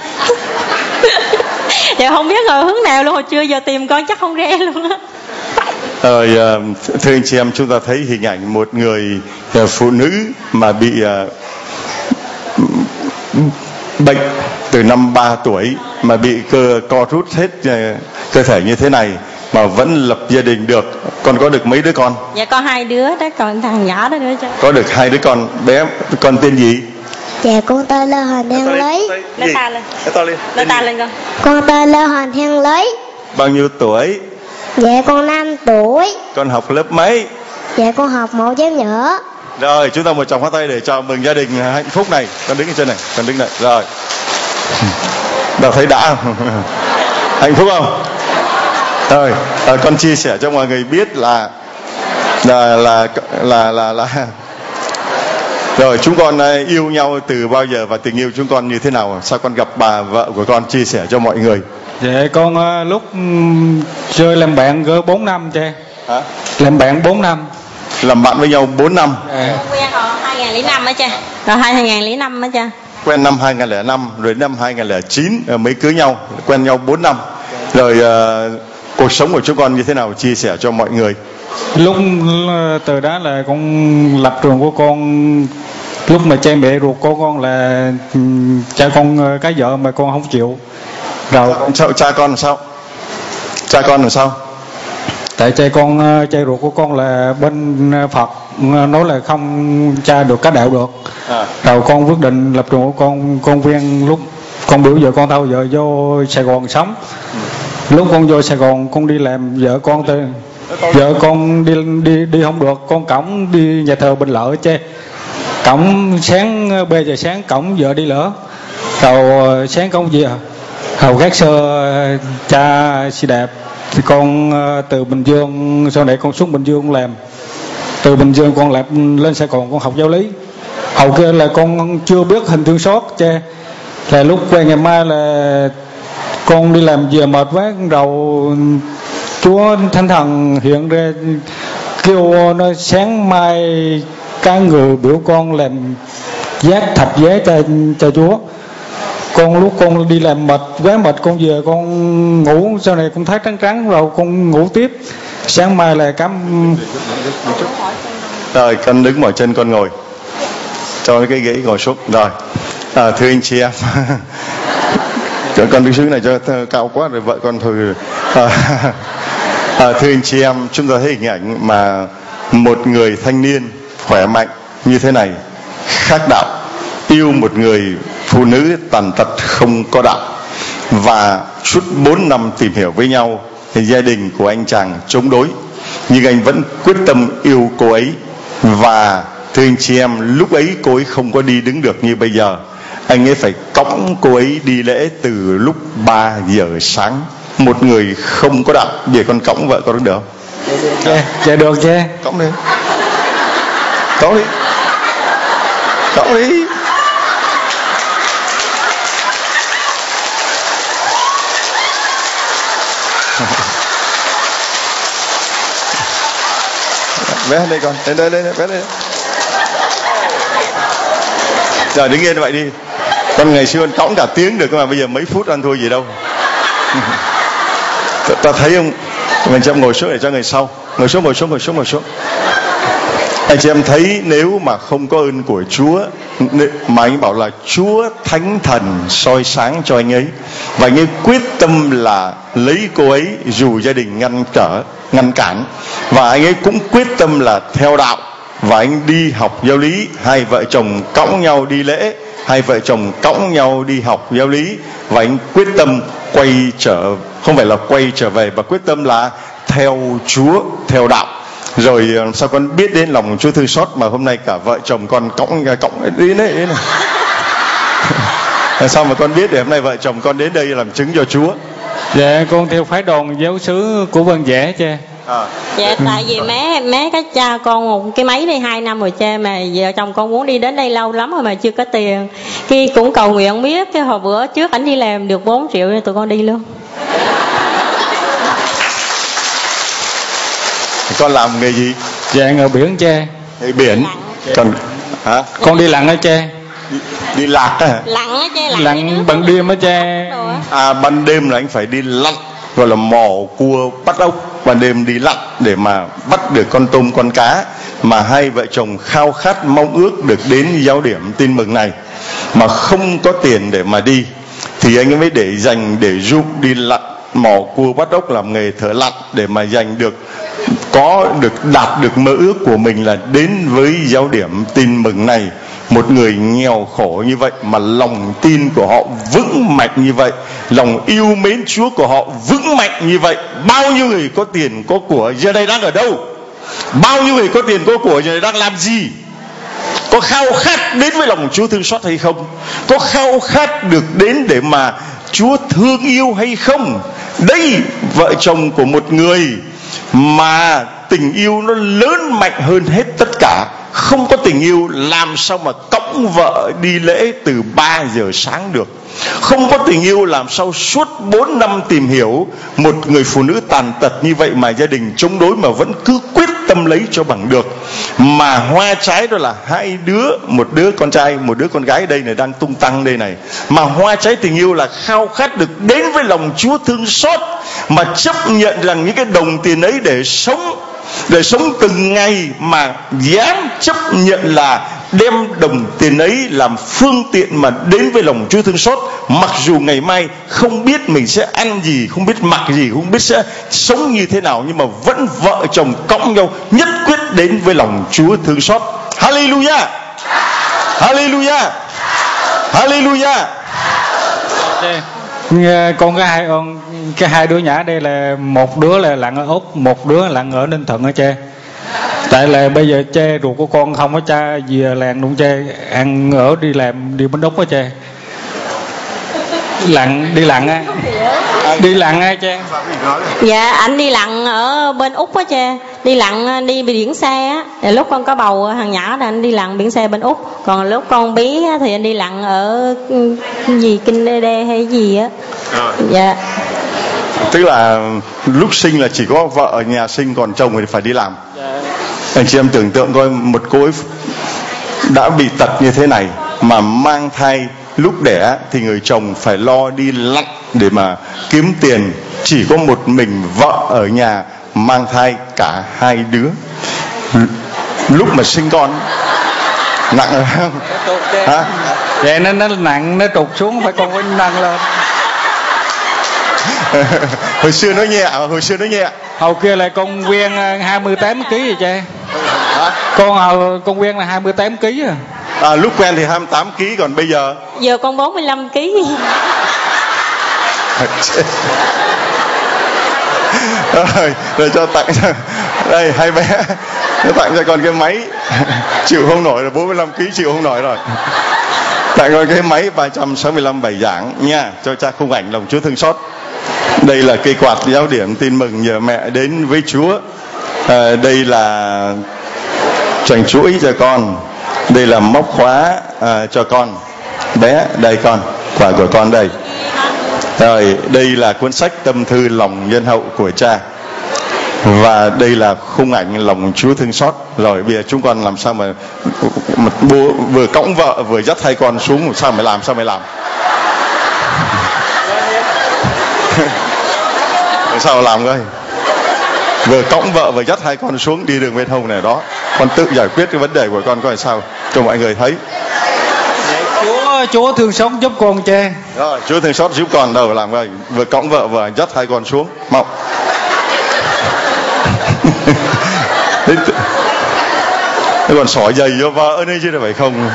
Dạ không biết rồi hướng nào luôn, hồi trưa giờ tìm con chắc không ra luôn á. Rồi thưa anh chị em, chúng ta thấy hình ảnh một người phụ nữ mà bị uh, bệnh từ năm ba tuổi, mà bị cơ co rút hết uh, cơ thể như thế này mà vẫn lập gia đình được. Con có được mấy đứa con? Dạ con hai đứa đó, còn thằng nhỏ đó nữa chứ. Có được hai đứa con. Bé con tên gì? Dạ con tên là Hoàng Thiên Lấy. Nói ta lên. Nói to lên. Nói ta lên con. Con tên là Hoàng Thiên Lấy. Bao nhiêu tuổi? Dạ con năm tuổi. Con học lớp mấy? Dạ con học mẫu giáo nhỏ. Rồi chúng ta một tràng pháo tay để chào mừng gia đình hạnh phúc này. Con đứng ở trên này, con đứng này. Rồi. Đâu thấy đã không? Hạnh phúc không? Rồi, à, con chia sẻ cho mọi người biết là là là là là, là rồi chúng con yêu nhau từ bao giờ và tình yêu chúng con như thế nào? Sao con gặp bà vợ của con, chia sẻ cho mọi người. Dạ con uh, lúc um, chơi làm bạn gỡ bốn năm cha. Hả? Làm bạn bốn năm. Làm bạn với nhau bốn năm. À. Quen hồi hai nghìn không trăm lẻ năm á cha. Rồi hai nghìn không trăm lẻ năm á cha. Quen năm hai nghìn không trăm lẻ năm, rồi năm hai nghìn không trăm lẻ chín mới cưới nhau, quen nhau bốn năm. Rồi uh, cuộc sống của chúng con như thế nào, chia sẻ cho mọi người. Lúc từ đó là con lập trường của con, lúc mà cha mẹ ruột của con là cha con cái vợ mà con không chịu. Rồi sao cha con làm sao? Cha con làm sao? Tại cha con cha ruột của con là bên Phật, nói là không cha được cá đạo được. À. Rồi con quyết định lập trường của con, con quen lúc con biểu vợ con tao vợ vô Sài Gòn sống. Ừ. Lúc con vô Sài Gòn con đi làm, vợ con tới vợ con đi đi đi không được, con cổng đi nhà thờ Bình Lợi che. Cổng sáng ba giờ sáng cổng vợ đi lỡ. Rồi sáng con về hầu gác sơ cha xe đạp thì con từ Bình Dương, sau này con xuống Bình Dương làm. Từ Bình Dương con lại lên Sài Gòn con học giáo lý. Hầu kia là con chưa biết hình thương xót cha. Là lúc quay ngày mai là con đi làm về mệt quá, đầu Chúa Thánh Thần hiện ra kêu nó sáng mai các người biểu con làm giác thạch giá cho, cho Chúa. Con lúc con đi làm mệt quá mệt, con về con ngủ, sau này con thấy trắng trắng rồi con ngủ tiếp. Sáng mai là cắm. Rồi con đứng mỏi chân con ngồi, cho cái ghế ngồi xuống. Rồi à, thưa anh chị em, cho con đứng xuống này cho cao quá rồi vợ con thôi. À, à, thưa anh chị em, chúng ta thấy hình ảnh mà một người thanh niên khỏe mạnh như thế này, khác đạo, yêu một người phụ nữ tàn tật không có đạo, và suốt bốn năm tìm hiểu với nhau thì gia đình của anh chàng chống đối, nhưng anh vẫn quyết tâm yêu cô ấy. Và thưa anh chị em, lúc ấy cô ấy không có đi đứng được như bây giờ, anh ấy phải cõng cô ấy đi lễ từ lúc ba giờ sáng. Một người không có đạo, để con cõng vợ con được không? Dạ, dạ được chứ. Cõng đi, cõng đi, cõng đi. Vé đây con, đến đây, đây, vé đây. Rồi đứng yên vậy đi. Con ngày xưa con cõng cả tiếng được, mà bây giờ mấy phút ăn thua gì đâu. ta, ta thấy không? Mình cho ngồi xuống để cho người sau. Ngồi xuống, ngồi xuống, ngồi xuống, ngồi xuống. Anh chị em thấy nếu mà không có ơn của Chúa, mà anh bảo là Chúa Thánh Thần soi sáng cho anh ấy, và anh ấy quyết tâm là lấy cô ấy dù gia đình ngăn trở, ngăn cản, và anh ấy cũng quyết tâm là theo đạo, và anh đi học giáo lý. Hai vợ chồng cõng nhau đi lễ, hai vợ chồng cõng nhau đi học giáo lý, và anh quyết tâm quay trở, không phải là quay trở về, và quyết tâm là theo Chúa, theo đạo. Rồi sao con biết đến lòng Chúa thương xót mà hôm nay cả vợ chồng con cõng cõng đến đấy, đến này. Sao mà con biết để hôm nay vợ chồng con đến đây làm chứng cho Chúa? Dạ con theo phái đoàn giáo xứ của Vân Dẻ cha. À. Dạ tại vì mé mé cái cha con một cái máy đây hai năm rồi cha, mà vợ chồng con muốn đi đến đây lâu lắm rồi mà chưa có tiền. Khi cũng cầu nguyện biết, cái hồi bữa trước ảnh đi làm được bốn triệu nên tụi con đi luôn. Con làm nghề gì? Dạ nghề biển cha. Nghề biển. Còn hả? Con đi lặn đó cha. Đi, đi lạc á hả? Lặn á cha, lặn, lặn ban đêm á cha. À ban đêm là anh phải đi lặn, gọi là mò cua bắt ốc, ban đêm đi lặn để mà bắt được con tôm con cá. Mà hai vợ chồng khao khát mong ước được đến giáo điểm tin mừng này mà không có tiền để mà đi, thì anh ấy mới để dành để giúp đi lặn mò cua bắt ốc, làm nghề thợ lặn, để mà giành được, có được, đạt được mơ ước của mình là đến với giáo điểm tin mừng này. Một người nghèo khổ như vậy mà lòng tin của họ vững mạnh như vậy, lòng yêu mến Chúa của họ vững mạnh như vậy. Bao nhiêu người có tiền có của giờ đây đang ở đâu? Bao nhiêu người có tiền có của giờ đây đang làm gì? Có khao khát đến với lòng Chúa thương xót hay không? Có khao khát được đến để mà Chúa thương yêu hay không? Đây, vợ chồng của một người mà tình yêu nó lớn mạnh hơn hết tất cả. Không có tình yêu làm sao mà cõng vợ đi lễ từ ba giờ sáng được. Không có tình yêu làm sao suốt bốn năm tìm hiểu một người phụ nữ tàn tật như vậy mà gia đình chống đối mà vẫn cứ quyết tâm lấy cho bằng được. Mà hoa trái đó là hai đứa, một đứa con trai, một đứa con gái đây này đang tung tăng đây này. Mà hoa trái tình yêu là khao khát được đến với lòng Chúa thương xót, mà chấp nhận rằng những cái đồng tiền ấy để sống, để sống từng ngày, mà dám chấp nhận là đem đồng tiền ấy làm phương tiện mà đến với lòng Chúa thương xót. Mặc dù ngày mai không biết mình sẽ ăn gì, không biết mặc gì, không biết sẽ sống như thế nào, nhưng mà vẫn vợ chồng cõng nhau nhất quyết đến với lòng Chúa thương xót. Hallelujah, Hallelujah, Hallelujah. Con cái hai con cái hai đứa nhỏ đây là một đứa là lặn ở Úc, một đứa lặn ở Ninh Thuận ở cha. Tại là bây giờ cha ruột của con không có cha về làng luôn cha, ăn ở đi làm đi bánh Úc á cha. Lặn đi lặn á, đi lặn á cha. Dạ anh đi lặn ở bên Úc á cha, đi lặn đi biển xe á. Thì lúc con có bầu thằng nhỏ là anh đi lặn biển xe bên Úc, còn lúc con bí á, thì anh đi lặn ở gì Kinh Đê Đê hay gì á. Dạ. Tức là lúc sinh là chỉ có vợ ở nhà sinh, còn chồng thì phải đi làm. Anh chị em tưởng tượng coi, một cô ấy đã bị tật như thế này mà mang thai, lúc đẻ thì người chồng phải lo đi lặn để mà kiếm tiền, chỉ có một mình vợ ở nhà mang thai cả hai đứa. Lúc mà sinh con nặng rồi không? Hả? Vậy nên nó nặng, nó trục xuống, phải con phải nâng lên. Hồi xưa nó nhẹ, hồi xưa nó nhẹ. Hồi kia là con Quyên hai mươi tám ký rồi cha. Hả? Con hồi con Quyên là hai mươi tám ký à. À, lúc quen thì hai mươi tám ký, còn bây giờ giờ con bốn mươi lăm ký. rồi, rồi cho tặng cho đây hai bé, nó tặng cho con cái máy chịu không nổi rồi, bốn mươi lăm ký chịu không nổi rồi. Tặng con cái máy ba trăm sáu mươi lăm bài giảng nha, cho cha khung ảnh lòng Chúa thương xót. Đây là cây quạt giáo điểm tin mừng nhờ mẹ đến với Chúa. À, đây là chành chuỗi cho con. Đây là móc khóa à, cho con bé. Đây con, quà của con đây. Rồi đây là cuốn sách tâm thư lòng nhân hậu của cha. Và đây là khung ảnh lòng Chúa thương xót. Rồi bây giờ chúng con làm sao mà, mà bố, vừa cõng vợ vừa dắt hai con xuống, sao mày làm, sao mày làm sao làm coi, vừa cõng vợ vừa dắt hai con xuống đi đường bên hông này đó. Con tự giải quyết cái vấn đề của con coi sao cho mọi người thấy. Chúa Chúa thương xót giúp con cha. Rồi Chúa thương xót giúp con đâu làm coi, vừa cõng vợ vừa dắt hai con xuống. Mong nó còn xỏ giày cho vợ nữa chứ là phải không?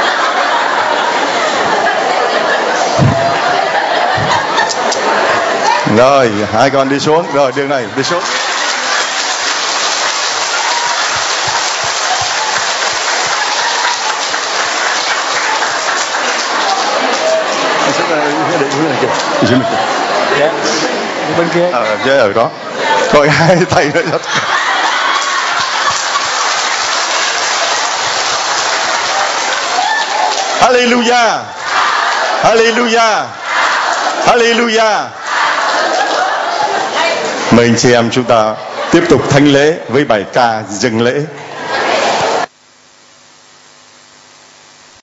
Rồi hai con đi xuống, rồi đường này đi xuống. Dạ. Bên kia. Ờ, à, ở đó. Rồi hai tay nữa. Hallelujah, Hallelujah, Hallelujah. Mời anh chị em chúng ta tiếp tục thánh lễ với bài ca dâng lễ.